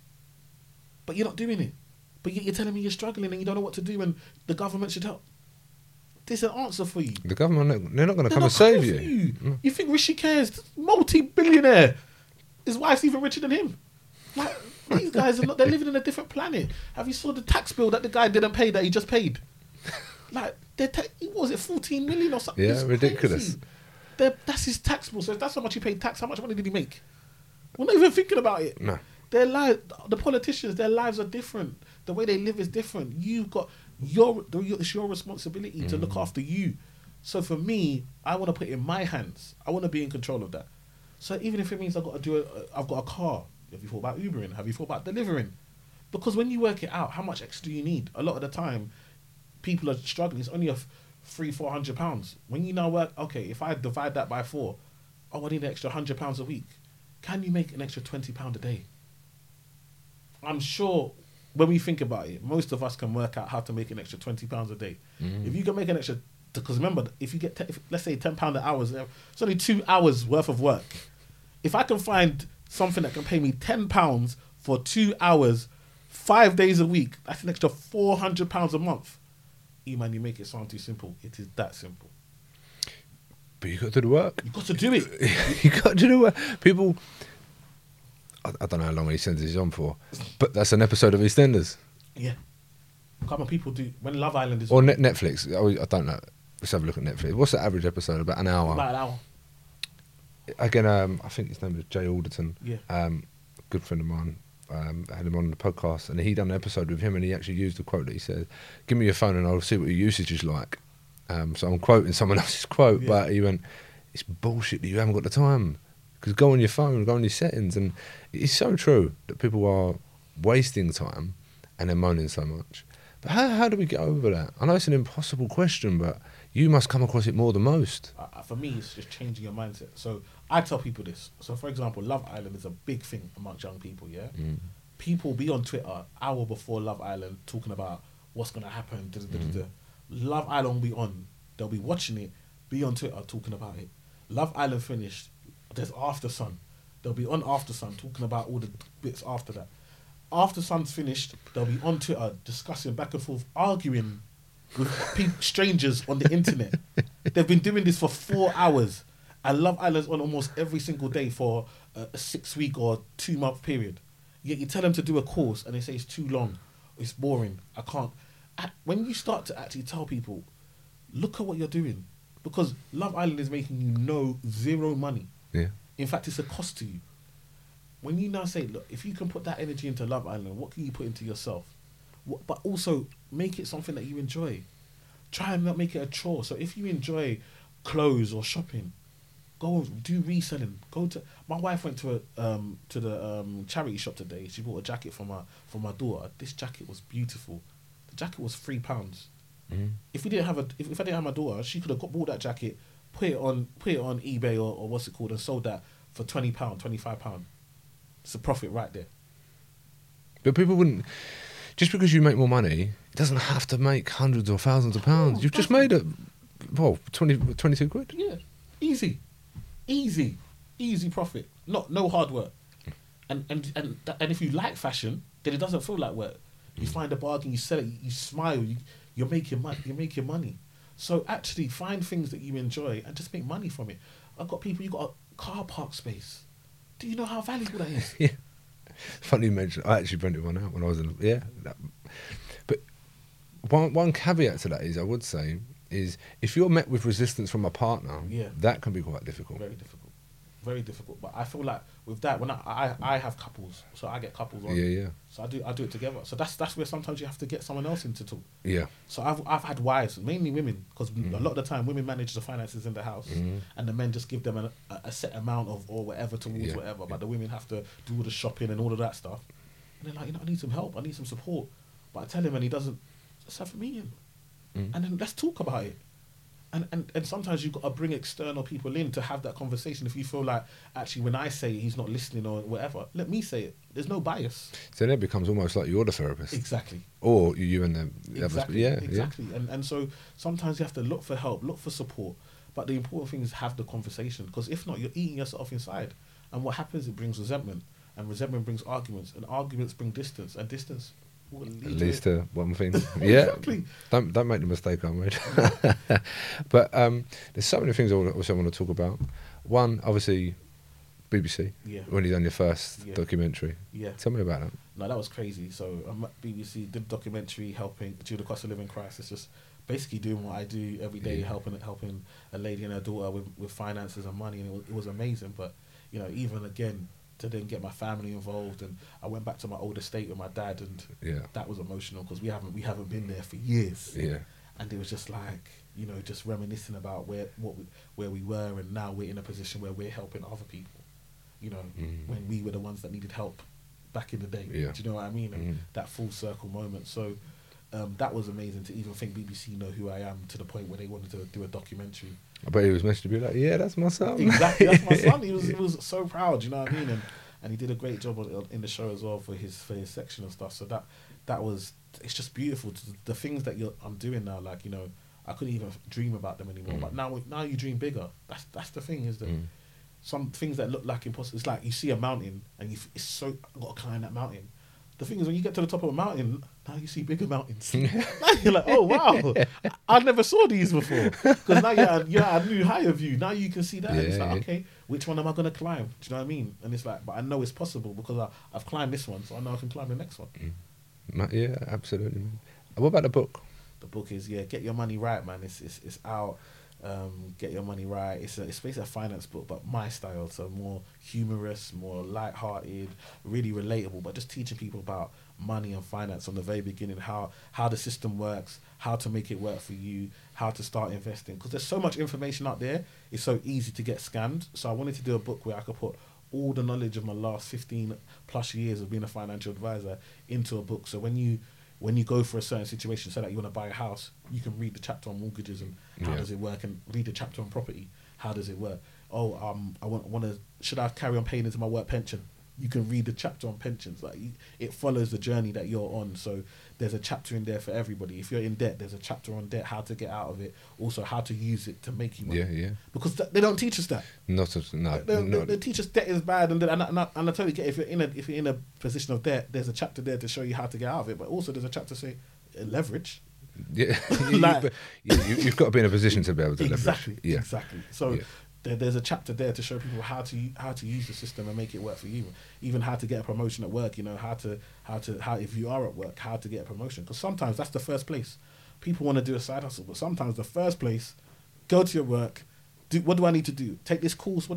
But you're not doing it. But you're telling me you're struggling and you don't know what to do and the government should help. There's an answer for you. The government, they're not going to come and save you. You think Rishi cares? Multi-billionaire. His wife's even richer than him. Like, these guys they're living in a different planet. Have you saw the tax bill that the guy didn't pay that he just paid? Like, what was it, 14 million or something? Yeah, it's ridiculous. That's his tax bill. So if that's how much he paid tax, how much money did he make? We're not even thinking about it. No. The politicians, their lives are different. The way they live is different. You've got it's your responsibility to look after you. So for me, I want to put it in my hands. I want to be in control of that. So even if it means I've got a car, have you thought about Ubering? Have you thought about delivering? Because when you work it out, how much extra do you need? A lot of the time, people are struggling. It's only £300-400. When you now work, okay, if I divide that by 4, I need an extra £100 a week. Can you make an extra £20 a day? I'm sure when we think about it, most of us can work out how to make an extra £20 a day. If you can make an extra, because remember, if you get, let's say £10 an hour, it's only 2 hours worth of work. If I can find something that can pay me £10 for 2 hours, 5 days a week, that's an extra £400 a month. Man, you make it sound too simple. It is that simple. But you got to do the work. You got to do it. You got to do the work. People, I don't know how long EastEnders is on for, but that's an episode of EastEnders. Yeah. Come on, people do. When Love Island is or Netflix. I don't know. Let's have a look at Netflix. What's the average episode? About an hour. About an hour. Again, I think his name was Jay Alderton. Yeah. Good friend of mine. I had him on the podcast, and he done an episode with him, and he actually used a quote that he said, "Give me your phone, and I'll see what your usage is like." So I'm quoting someone else's quote, but he went, "It's bullshit that you haven't got the time, because go on your phone, go on your settings," and it's so true that people are wasting time and they're moaning so much. But how do we get over that? I know it's an impossible question, but you must come across it more than most. For me, it's just changing your mindset. So I tell people this. So for example, Love Island is a big thing amongst young people, yeah? People be on Twitter hour before Love Island talking about what's going to happen. Love Island will be on. They'll be watching it, be on Twitter talking about it. Love Island finished. There's After Sun. They'll be on After Sun talking about all the bits after that. after Sun's finished, they'll be on Twitter discussing back and forth, arguing with strangers on the internet. They've been doing this for 4 hours, and Love Island's on almost every single day for a 6-week or 2-month period. Yet you tell them to do a course, and they say it's too long, it's boring, I can't. When you start to actually tell people, look at what you're doing, because Love Island is making you zero money. Yeah. In fact, it's a cost to you. When you now say, look, if you can put that energy into Love Island, what can you put into yourself? But also make it something that you enjoy. Try and not make it a chore. So if you enjoy clothes or shopping, go do reselling. My wife went to the charity shop today. She bought a jacket for my daughter. This jacket was beautiful. The jacket was £3. Mm. If I didn't have my daughter, she could have bought that jacket, put it on eBay or what's it called, and sold that for £20, £25. It's a profit right there. But people wouldn't, just because you make more money, it doesn't have to make hundreds or thousands of pounds. You've just made 22 quid. Yeah, easy profit. No hard work. And if you like fashion, then it doesn't feel like work. You find a bargain, you sell it, you smile, you're making money. You're making money. So actually, find things that you enjoy and just make money from it. I've got people. You got a car park space. Do you know how valuable that is? Yeah. Funny you mention. I actually rented one out when I was in. Yeah. But one caveat to that is, I would say, is if you're met with resistance from a partner, that can be quite difficult. Very difficult. But I feel like with that, when I have couples, so I get couples on. Yeah. So I do it together. So that's where sometimes you have to get someone else in to talk. Yeah. So I've had wives, mainly women, because a lot of the time women manage the finances in the house, and the men just give them a set amount of or whatever towards whatever. But the women have to do all the shopping and all of that stuff. And they're like, I need some help. I need some support. But I tell him, and he doesn't. Let's have a meeting, and then let's talk about it. And sometimes you've got to bring external people in to have that conversation. If you feel like, actually, when I say it, he's not listening or whatever, let me say it. There's no bias. So then it becomes almost like you're the therapist. Exactly. Or you and them. Exactly. Exactly. And so sometimes you have to look for help, look for support. But the important thing is have the conversation, because if not, you're eating yourself inside. And what happens, it brings resentment. And resentment brings arguments. And arguments bring distance. And distance at least to one thing. Yeah. Exactly. Don't make the mistake I made. But there's so many things I want to talk about. One, obviously, BBC. Yeah. When you done your first documentary. Yeah. Tell me about that. No, that was crazy. So I'm at BBC, did a documentary helping due to the cost of living crisis, just basically doing what I do every day, helping a lady and her daughter with finances and money, and it was amazing. But even again, to then get my family involved, and I went back to my old estate with my dad, and that was emotional because we haven't been there for years. Yeah. And it was just like, just reminiscing about where we were, and now we're in a position where we're helping other people. When we were the ones that needed help back in the day. Yeah. Do you know what I mean? And that full circle moment. So that was amazing to even think BBC know who I am, to the point where they wanted to do a documentary. I bet he was meant to be like, yeah, that's my son. Exactly, that's my son. He was so proud, you know what I mean? And he did a great job in the show as well for his section and stuff. So that was, it's just beautiful. The things that I'm doing now, like, I couldn't even dream about them anymore. But now you dream bigger. That's the thing, is that some things that look like impossible. It's like you see a mountain and I've got to climb that mountain. The thing is, when you get to the top of a mountain, now you see bigger mountains. Now you're like, oh wow, I never saw these before. Because now you're at a new higher view. Now you can see that. And it's like, okay, which one am I going to climb? Do you know what I mean? And it's like, but I know it's possible because I've climbed this one, so I know I can climb the next one. Yeah, absolutely. What about the book? The book is Get Your Money Right, man. It's out. Get Your Money Right. It's basically a finance book, but my style, so more humorous, more light-hearted, really relatable, but just teaching people about money and finance from the very beginning, how the system works, how to make it work for you, how to start investing, because there's so much information out there. It's so easy to get scammed. So I wanted to do a book where I could put all the knowledge of my last 15 plus years of being a financial advisor into a book. So when you go for a certain situation, say that you want to buy a house, you can read the chapter on mortgages and how does it work, and read the chapter on property. How does it work? Oh, should I carry on paying into my work pension? you can read the chapter on pensions. Like it follows the journey that you're on. So there's a chapter in there for everybody. If you're in debt, there's a chapter on debt, how to get out of it, also how to use it to make you money. Yeah. Because they don't teach us that. No. They teach us debt is bad, and I totally get if you're in a position of debt, there's a chapter there to show you how to get out of it. But also there's a chapter to say leverage. Yeah, Like- you've got to be in a position to be able to Exactly. leverage. Yeah, Exactly. So. Yeah. There's a chapter there to show people how to use the system and make it work for you. Even how to get a promotion at work. You know how if you are at work, how to get a promotion. Because sometimes that's the first place. People want to do a side hustle, but sometimes the first place, go to your work. What do I need to do? Take this course.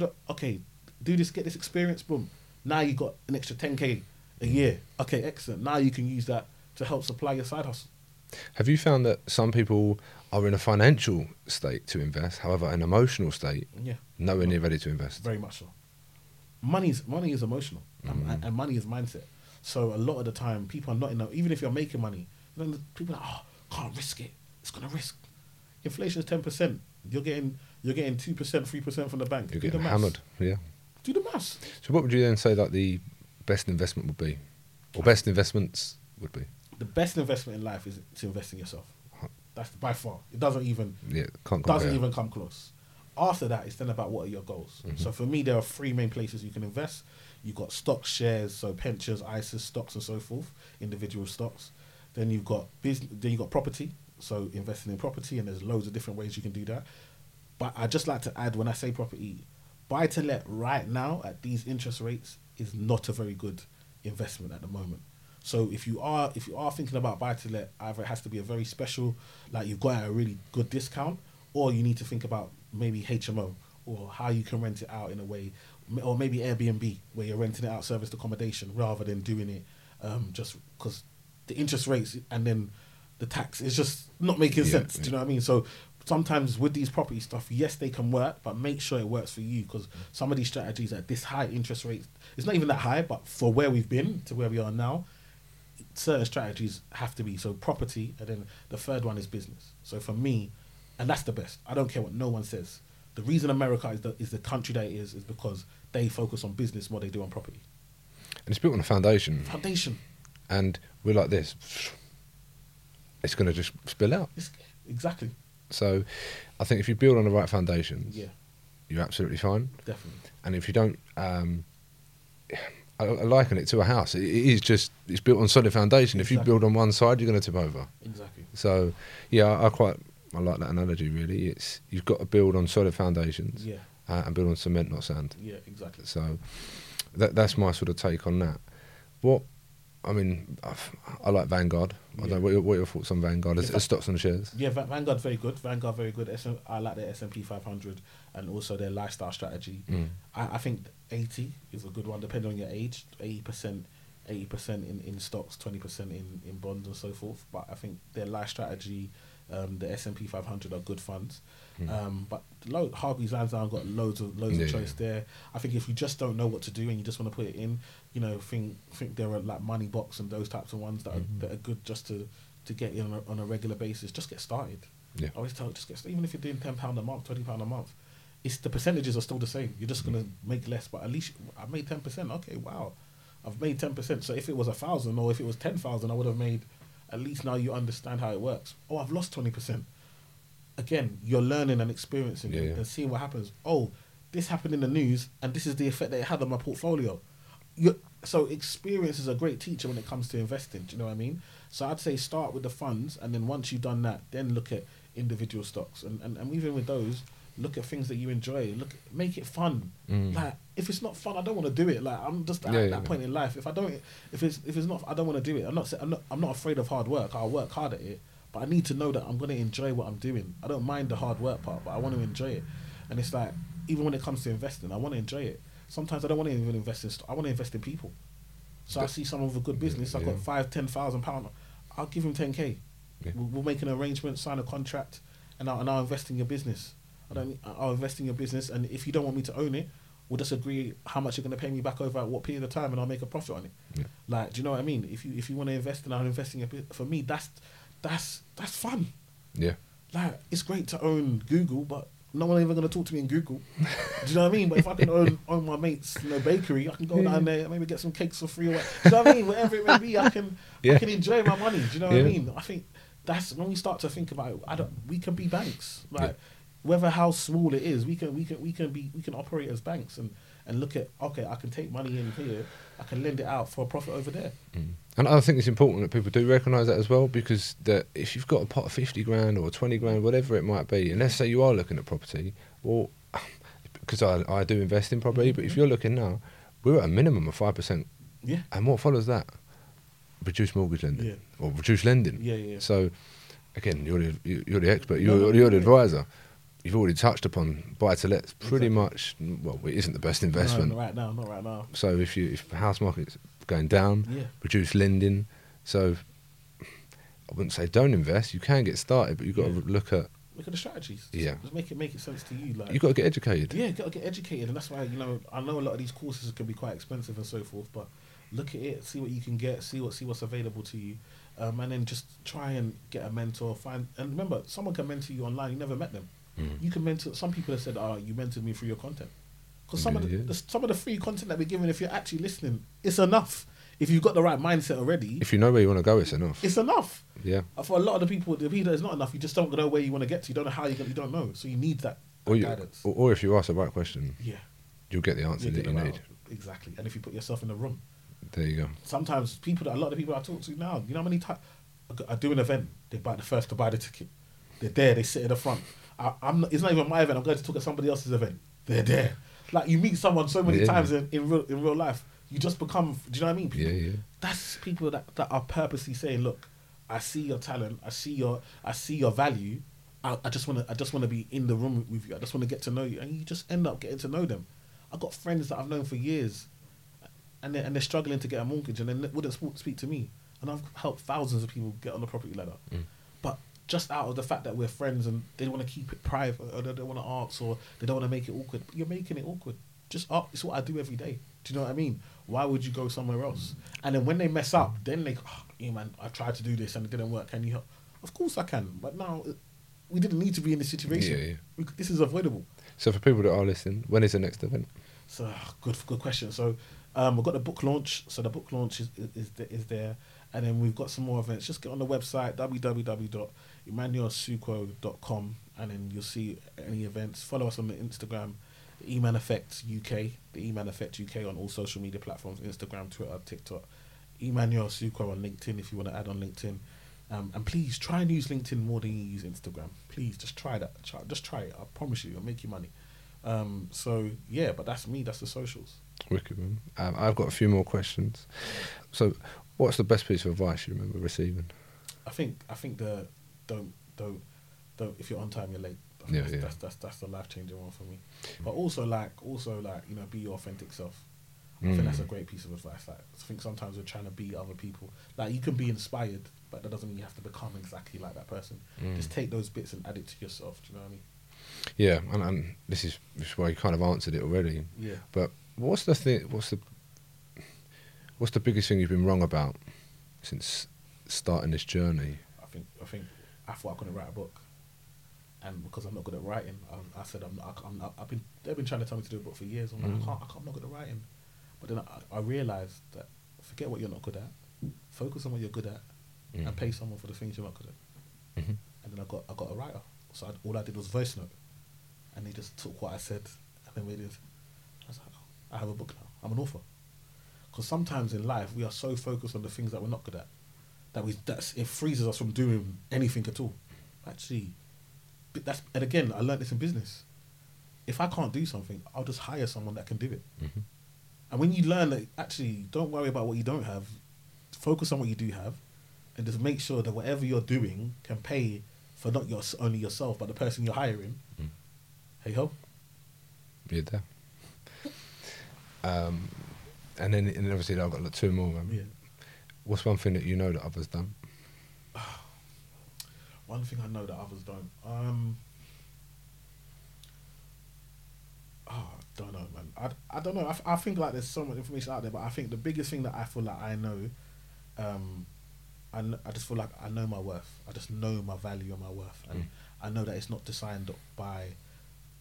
Do this. Get this experience. Boom. Now you got an extra 10K a year. Okay, excellent. Now you can use that to help supply your side hustle. Have you found that some people are in a financial state to invest, however, an emotional state, Yeah. nowhere near ready to invest? Very much so. Money is emotional, and money is mindset. So a lot of the time, people are not even if you're making money, then people are like, can't risk it. It's gonna risk. Inflation is 10%. You're getting 2%, 3% from the bank. You're Do the getting maths. hammered. Yeah. Do the maths. So what would you then say that the best investment would be, or best investments would be? The best investment in life is to invest in yourself. That's by far. It doesn't even Can't doesn't compare. even come close. After that, it's then about what are your goals. So for me, there are three main places you can invest. You've got stocks, shares, so pensions, ISAs, stocks, and so forth, individual stocks. Then you've got Then you've got property, so investing in property, and there's loads of different ways you can do that. But I just like to add, when I say property, buy to let right now at these interest rates is not a very good investment at the moment. So if you are thinking about buy to let, either it has to be a very special, like you've got a really good discount, or you need to think about maybe HMO or how you can rent it out in a way, or maybe Airbnb where you're renting it out serviced accommodation rather than doing it just because the interest rates and then the tax is just not making sense. Do you know what I mean? So sometimes with these property stuff, yes, they can work, but make sure it works for you, because some of these strategies at this high interest rates, it's not even that high, but for where we've been to where we are now, certain strategies have to be. So property, and then the third one is business. So for me, and that's the best. I don't care what no one says. The reason America is the country that it is because they focus on business more than they do on property. And it's built on a foundation. And we're like this. It's going to just spill out. Exactly. So I think if you build on the right foundations, Yeah, you're absolutely fine. definitely. And if you don't, I liken it to a house. It's built on solid foundation. If you Exactly. build on one side, you're going to tip over. Exactly. So, yeah, I like that analogy. Really, you've got to build on solid foundations, Yeah. and build on cement, not sand. Yeah, exactly. So, that's my sort of take on that. I like Vanguard. I don't know what are your thoughts on Vanguard as stocks and shares. Yeah, Vanguard very good. I like their S&P 500 and also their lifestyle strategy. I think 80 is a good one, depending on your age. 80% in stocks, 20% in bonds and so forth. But I think their life strategy, the S&P 500 are good funds. But Hargreaves Lansdown got loads of choice there. I think if you just don't know what to do and you just want to put it in, think there are like Money Box and those types of ones that are good just to get in on a regular basis. Just get started. Yeah. I always tell you, just get started. Even if you're doing £10 a month, £20 a month, the percentages are still the same. You're just gonna make less, but at least I made 10%. Okay, wow, I've made 10%. So if it was 1,000 or if it was 10,000, I would have made. At least now you understand how it works. Oh, I've lost 20%. Again, you're learning and experiencing it and seeing what happens. Oh, this happened in the news, and this is the effect that it had on my portfolio. So experience is a great teacher when it comes to investing. Do you know what I mean? So I'd say start with the funds, and then once you've done that, then look at individual stocks, and even with those, look at things that you enjoy. Make it fun. Like if it's not fun, I don't want to do it. Like I'm just at that point in life. If it's not, I don't want to do it. I'm not afraid of hard work. I'll work hard at it, but I need to know that I'm going to enjoy what I'm doing. I don't mind the hard work part, but I want to enjoy it. And it's like, even when it comes to investing, I want to enjoy it. Sometimes I don't want to even invest in I want to invest in people. So I see someone with a good business. I've got £5,000-10,000. I'll give him 10K. Yeah. We'll make an arrangement, sign a contract, and I'll invest in your business. I'll invest in your business, and if you don't want me to own it, we'll just agree how much you're going to pay me back over at what period of time, and I'll make a profit on it. Yeah. Like, do you know what I mean? If you want to invest, and I'll invest in your business. For me, that's fun. Yeah. Like, it's great to own Google, but no one even going to talk to me in Google. Do you know what I mean? But if I can own my mate's bakery, I can go down there, maybe get some cakes for free. Do you know what I mean? Whatever it may be, I can enjoy my money. Do you know what I mean? I think that's when we start to think about it. We can be banks, like whether how small it is, we can operate as banks and look at, okay, I can take money in here, I can lend it out for a profit over there. And I think it's important that people do recognise that as well, because if you've got a pot of 50 grand or 20 grand, whatever it might be, and let's say you are looking at property, well, because I do invest in property, but if you're looking now, we're at a minimum of 5%. Yeah. And what follows that? Reduced mortgage lending or reduced lending. Yeah. So, again, you're the expert, you're the advisor. You've already touched upon buy-to-lets. Pretty much, well, it isn't the best investment. No, not right now. So if the house market's going down, reduce lending. So I wouldn't say don't invest. You can get started, but you've got to look at the strategies. Yeah. Just make it sense to you. Like, you've got to get educated. Yeah, you've got to get educated, and that's why I know a lot of these courses can be quite expensive and so forth. But look at it, see what you can get, see what's available to you, and then just try and get a mentor. And remember, someone can mentor you online. You never met them. You can mentor. Some people have said, "Oh, you mentored me through your content," because some of the free content that we're giving, if you're actually listening, it's enough. If you've got the right mindset already, if you know where you want to go, it's enough. It's enough. Yeah. For a lot of the people it's not enough. You just don't know where you want to get to. You don't know how you don't know. So you need that guidance. Or if you ask the right question, yeah, you'll get the answer that you need. Exactly. And if you put yourself in the room, there you go. Sometimes a lot of the people I talk to now, you know how many times I do an event, they buy the first to buy the ticket. They're there. They sit in the front. It's not even my event. I'm going to talk at somebody else's event. They're there. Like, you meet someone so many times in real life, you just become. Do you know what I mean? People, yeah. That's people that are purposely saying, look, I see your talent. I see your value. I just want to be in the room with you. I just want to get to know you, and you just end up getting to know them. I've got friends that I've known for years, and they're struggling to get a mortgage, and they wouldn't speak to me, and I've helped thousands of people get on the property ladder. But just out of the fact that we're friends and they want to keep it private, or they don't want to ask, or they don't want to make it awkward. But you're making it awkward. Just ask. It's what I do every day. Do you know what I mean? Why would you go somewhere else? And then when they mess up, then they go, yeah, man, I tried to do this and it didn't work. Can you help? Of course I can. But now, we didn't need to be in this situation. Yeah. This is avoidable. So for people that are listening, when is the next event? So good question. So we've got the book launch. So the book launch is there. And then we've got some more events. Just get on the website, www.emmanuelsuquo.com, and then you'll see any events. Follow us on the Instagram, the E-Man Effect UK, the E-Man Effect UK on all social media platforms, Instagram, Twitter, TikTok. Emmanuel Suquo on LinkedIn if you want to add on LinkedIn. And please try and use LinkedIn more than you use Instagram. Please, just try that. Just try it. I promise you, it'll make you money. So, yeah, but that's me. That's the socials. Wicked, man. I've got a few more questions. So, what's the best piece of advice you remember receiving? I think the don't if you're on time you're late. That's the life changing one for me. But also be your authentic self. I think that's a great piece of advice. Like, I think sometimes we're trying to be other people. Like, you can be inspired, but that doesn't mean you have to become exactly like that person. Just take those bits and add it to yourself. Do you know what I mean? Yeah, and this is why you kind of answered it already. Yeah. But what's the biggest thing you've been wrong about since starting this journey? I think I thought I couldn't write a book, and because I'm not good at writing, I said they've been trying to tell me to do a book for years. I'm like, I'm not good at writing. But then I realised that forget what you're not good at, focus on what you're good at, and pay someone for the things you're not good at. And then I got a writer, so all I did was voice note, and they just took what I said and then made it. I was like, I have a book now. I'm an author. Because sometimes in life we are so focused on the things that we're not good at that it freezes us from doing anything at all. Actually, and again, I learned this in business. If I can't do something, I'll just hire someone that can do it. And when you learn that, actually, don't worry about what you don't have. Focus on what you do have, and just make sure that whatever you're doing can pay for not only yourself, but the person you're hiring. Hey ho. Yeah, there. And then obviously I've got two more. Yeah. What's one thing that you know that others don't? One thing I know that others don't. I don't know, man. I don't know. I think like there's so much information out there, but I think the biggest thing that I feel like I know, I just feel like I know my worth. I just know my value and my worth, and I know that it's not designed by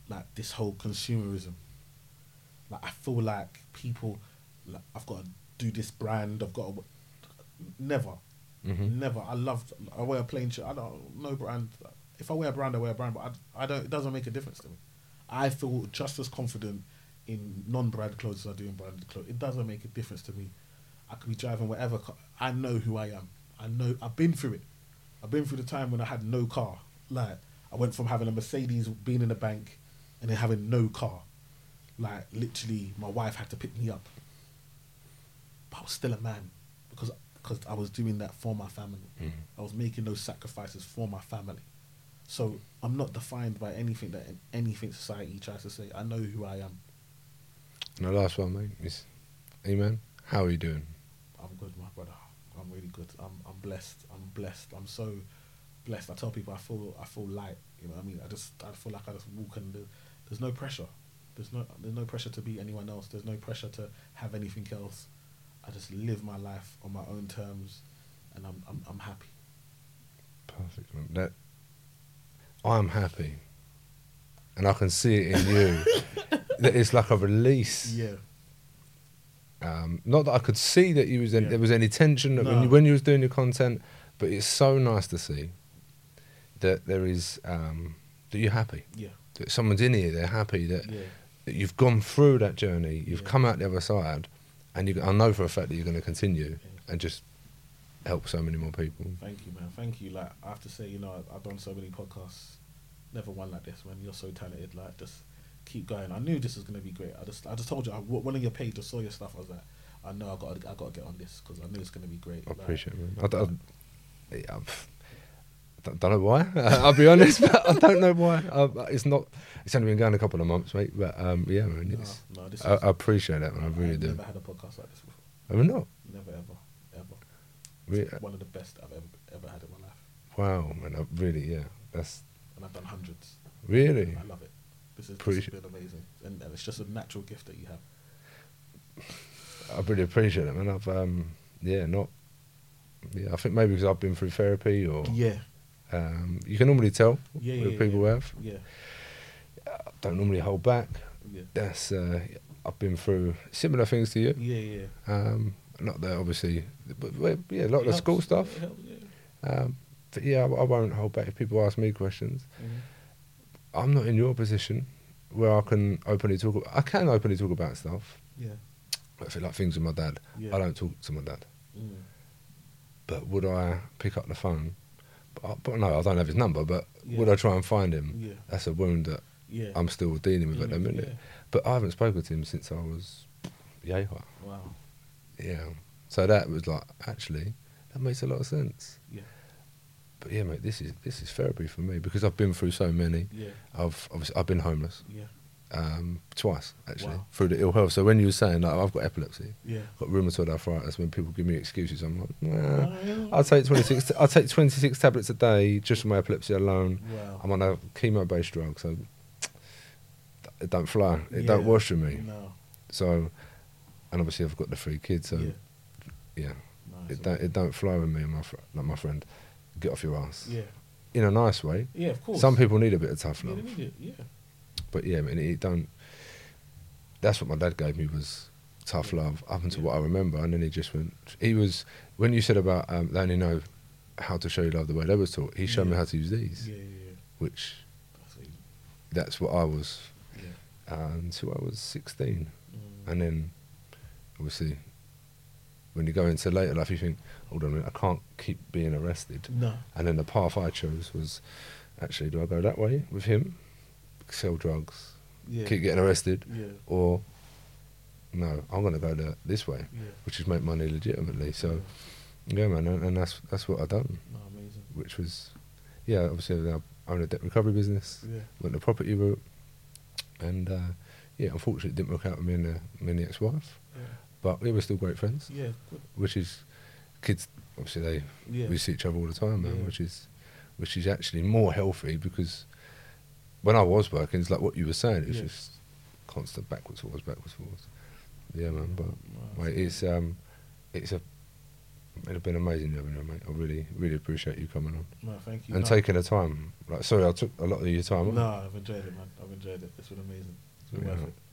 like this whole consumerism. Like I feel like people, like I've got to do this brand. I've got to, never, never. I wear a plain shirt. I don't no brand. If I wear a brand, I wear a brand. But I don't. It doesn't make a difference to me. I feel just as confident in non-brand clothes as I do in branded clothes. It doesn't make a difference to me. I could be driving whatever. I know who I am. I know. I've been through it. I've been through the time when I had no car. Like I went from having a Mercedes, being in a bank, and then having no car. Like literally, my wife had to pick me up. But I was still a man because I was doing that for my family. I was making those sacrifices for my family. So I'm not defined by anything society tries to say. I know who I am. And the last one, mate, is Eman. How are you doing? I'm good, my brother. I'm really good. I'm blessed. I'm blessed. I'm so blessed. I tell people I feel light. You know what I mean? I feel like I just walk and there's no pressure. There's no pressure to be anyone else. There's no pressure to have anything else. I just live my life on my own terms, and I'm happy. Perfect, man. I'm happy, and I can see it in you. That it's like a release. Yeah. Not that I could see that there was any tension when you was doing your content, but it's so nice to see that there is that you're happy. Yeah. That someone's in here, they're happy that you've gone through that journey, you've come out the other side, and I know for a fact that you're going to continue and just help so many more people. Thank you, man. Thank you. Like I have to say, you know, I've done so many podcasts, never one like this, man. You're so talented. Like just keep going. I knew this was going to be great. I just told you. I went on your page, I saw your stuff. I was like, I know I got to get on this because I knew it's going to be great. I appreciate it, man. I don't know why. I'll be honest, but I don't know why. It's only been going a couple of months, mate. But yeah, man. I appreciate that, man. I really do. I've never had a podcast like this before. Have you not? Never ever. It's one of the best I've ever had in my life. Wow, man. And I've done hundreds. Really? I love it. This has been amazing, and it's just a natural gift that you have. I really appreciate it, man. I think maybe because I've been through therapy, or you can normally tell people have. Yeah. I don't normally hold back. Yeah. That's I've been through similar things to you. Yeah. Not that obviously, but a lot of the school stuff. It helps, yeah. But yeah, I won't hold back if people ask me questions. I'm not in your position where I can openly talk. I can openly talk about stuff. Yeah. I feel like things with my dad. Yeah. I don't talk to my dad. But would I pick up the phone? But no, I don't have his number. But would I try and find him? Yeah. That's a wound that I'm still dealing with at the minute. Yeah. But I haven't spoken to him since I was high. Wow. Yeah. So that was like, actually, that makes a lot of sense. Yeah. But yeah, mate, this is therapy for me because I've been through so many. Yeah. I've been homeless. Yeah. Twice actually Wow. through the ill health. So when you were saying like I've got epilepsy, Yeah. got rheumatoid arthritis, when people give me excuses, I'm like, nah, I'll take 26 tablets a day just for my epilepsy alone. Wow. I'm on a chemo-based drug, so it don't fly. It don't wash with me. No. So, and obviously I've got the 3 kids, so yeah, it don't fly with me and my friend. Get off your ass. Yeah. In a nice way. Yeah, of course. Some people need a bit of tough love. Yeah, they need it. Yeah. But yeah, I mean, it don't. That's what my dad gave me, was tough love up until what I remember, and then he just went. He was, when you said about they only know how to show you love the way they was taught. He showed me how to use these, which that's what I was until I was 16, and then obviously when you go into later life, you think, hold on a minute, I can't keep being arrested. No. And then the path I chose was, actually, do I go that way with him, sell drugs, keep getting arrested, or no, I'm going to go this way, which is make money legitimately. So, yeah, man, and that's what I done. No, amazing. Which was, obviously I own a debt recovery business, went the property route, and unfortunately it didn't work out with me and the ex-wife. But we were still great friends. Yeah, good. Which is, kids, obviously we see each other all the time, man, which is actually more healthy, because when I was working, it's like what you were saying, it was just constant backwards, forwards. Yeah, man, but mate, it's a It's been amazing having you, mate. I really, really appreciate you coming on. No, thank you. And taking the time. Like, sorry, I took a lot of your time. No, I've enjoyed it, man. I've enjoyed it. It's been amazing. It's been worth it.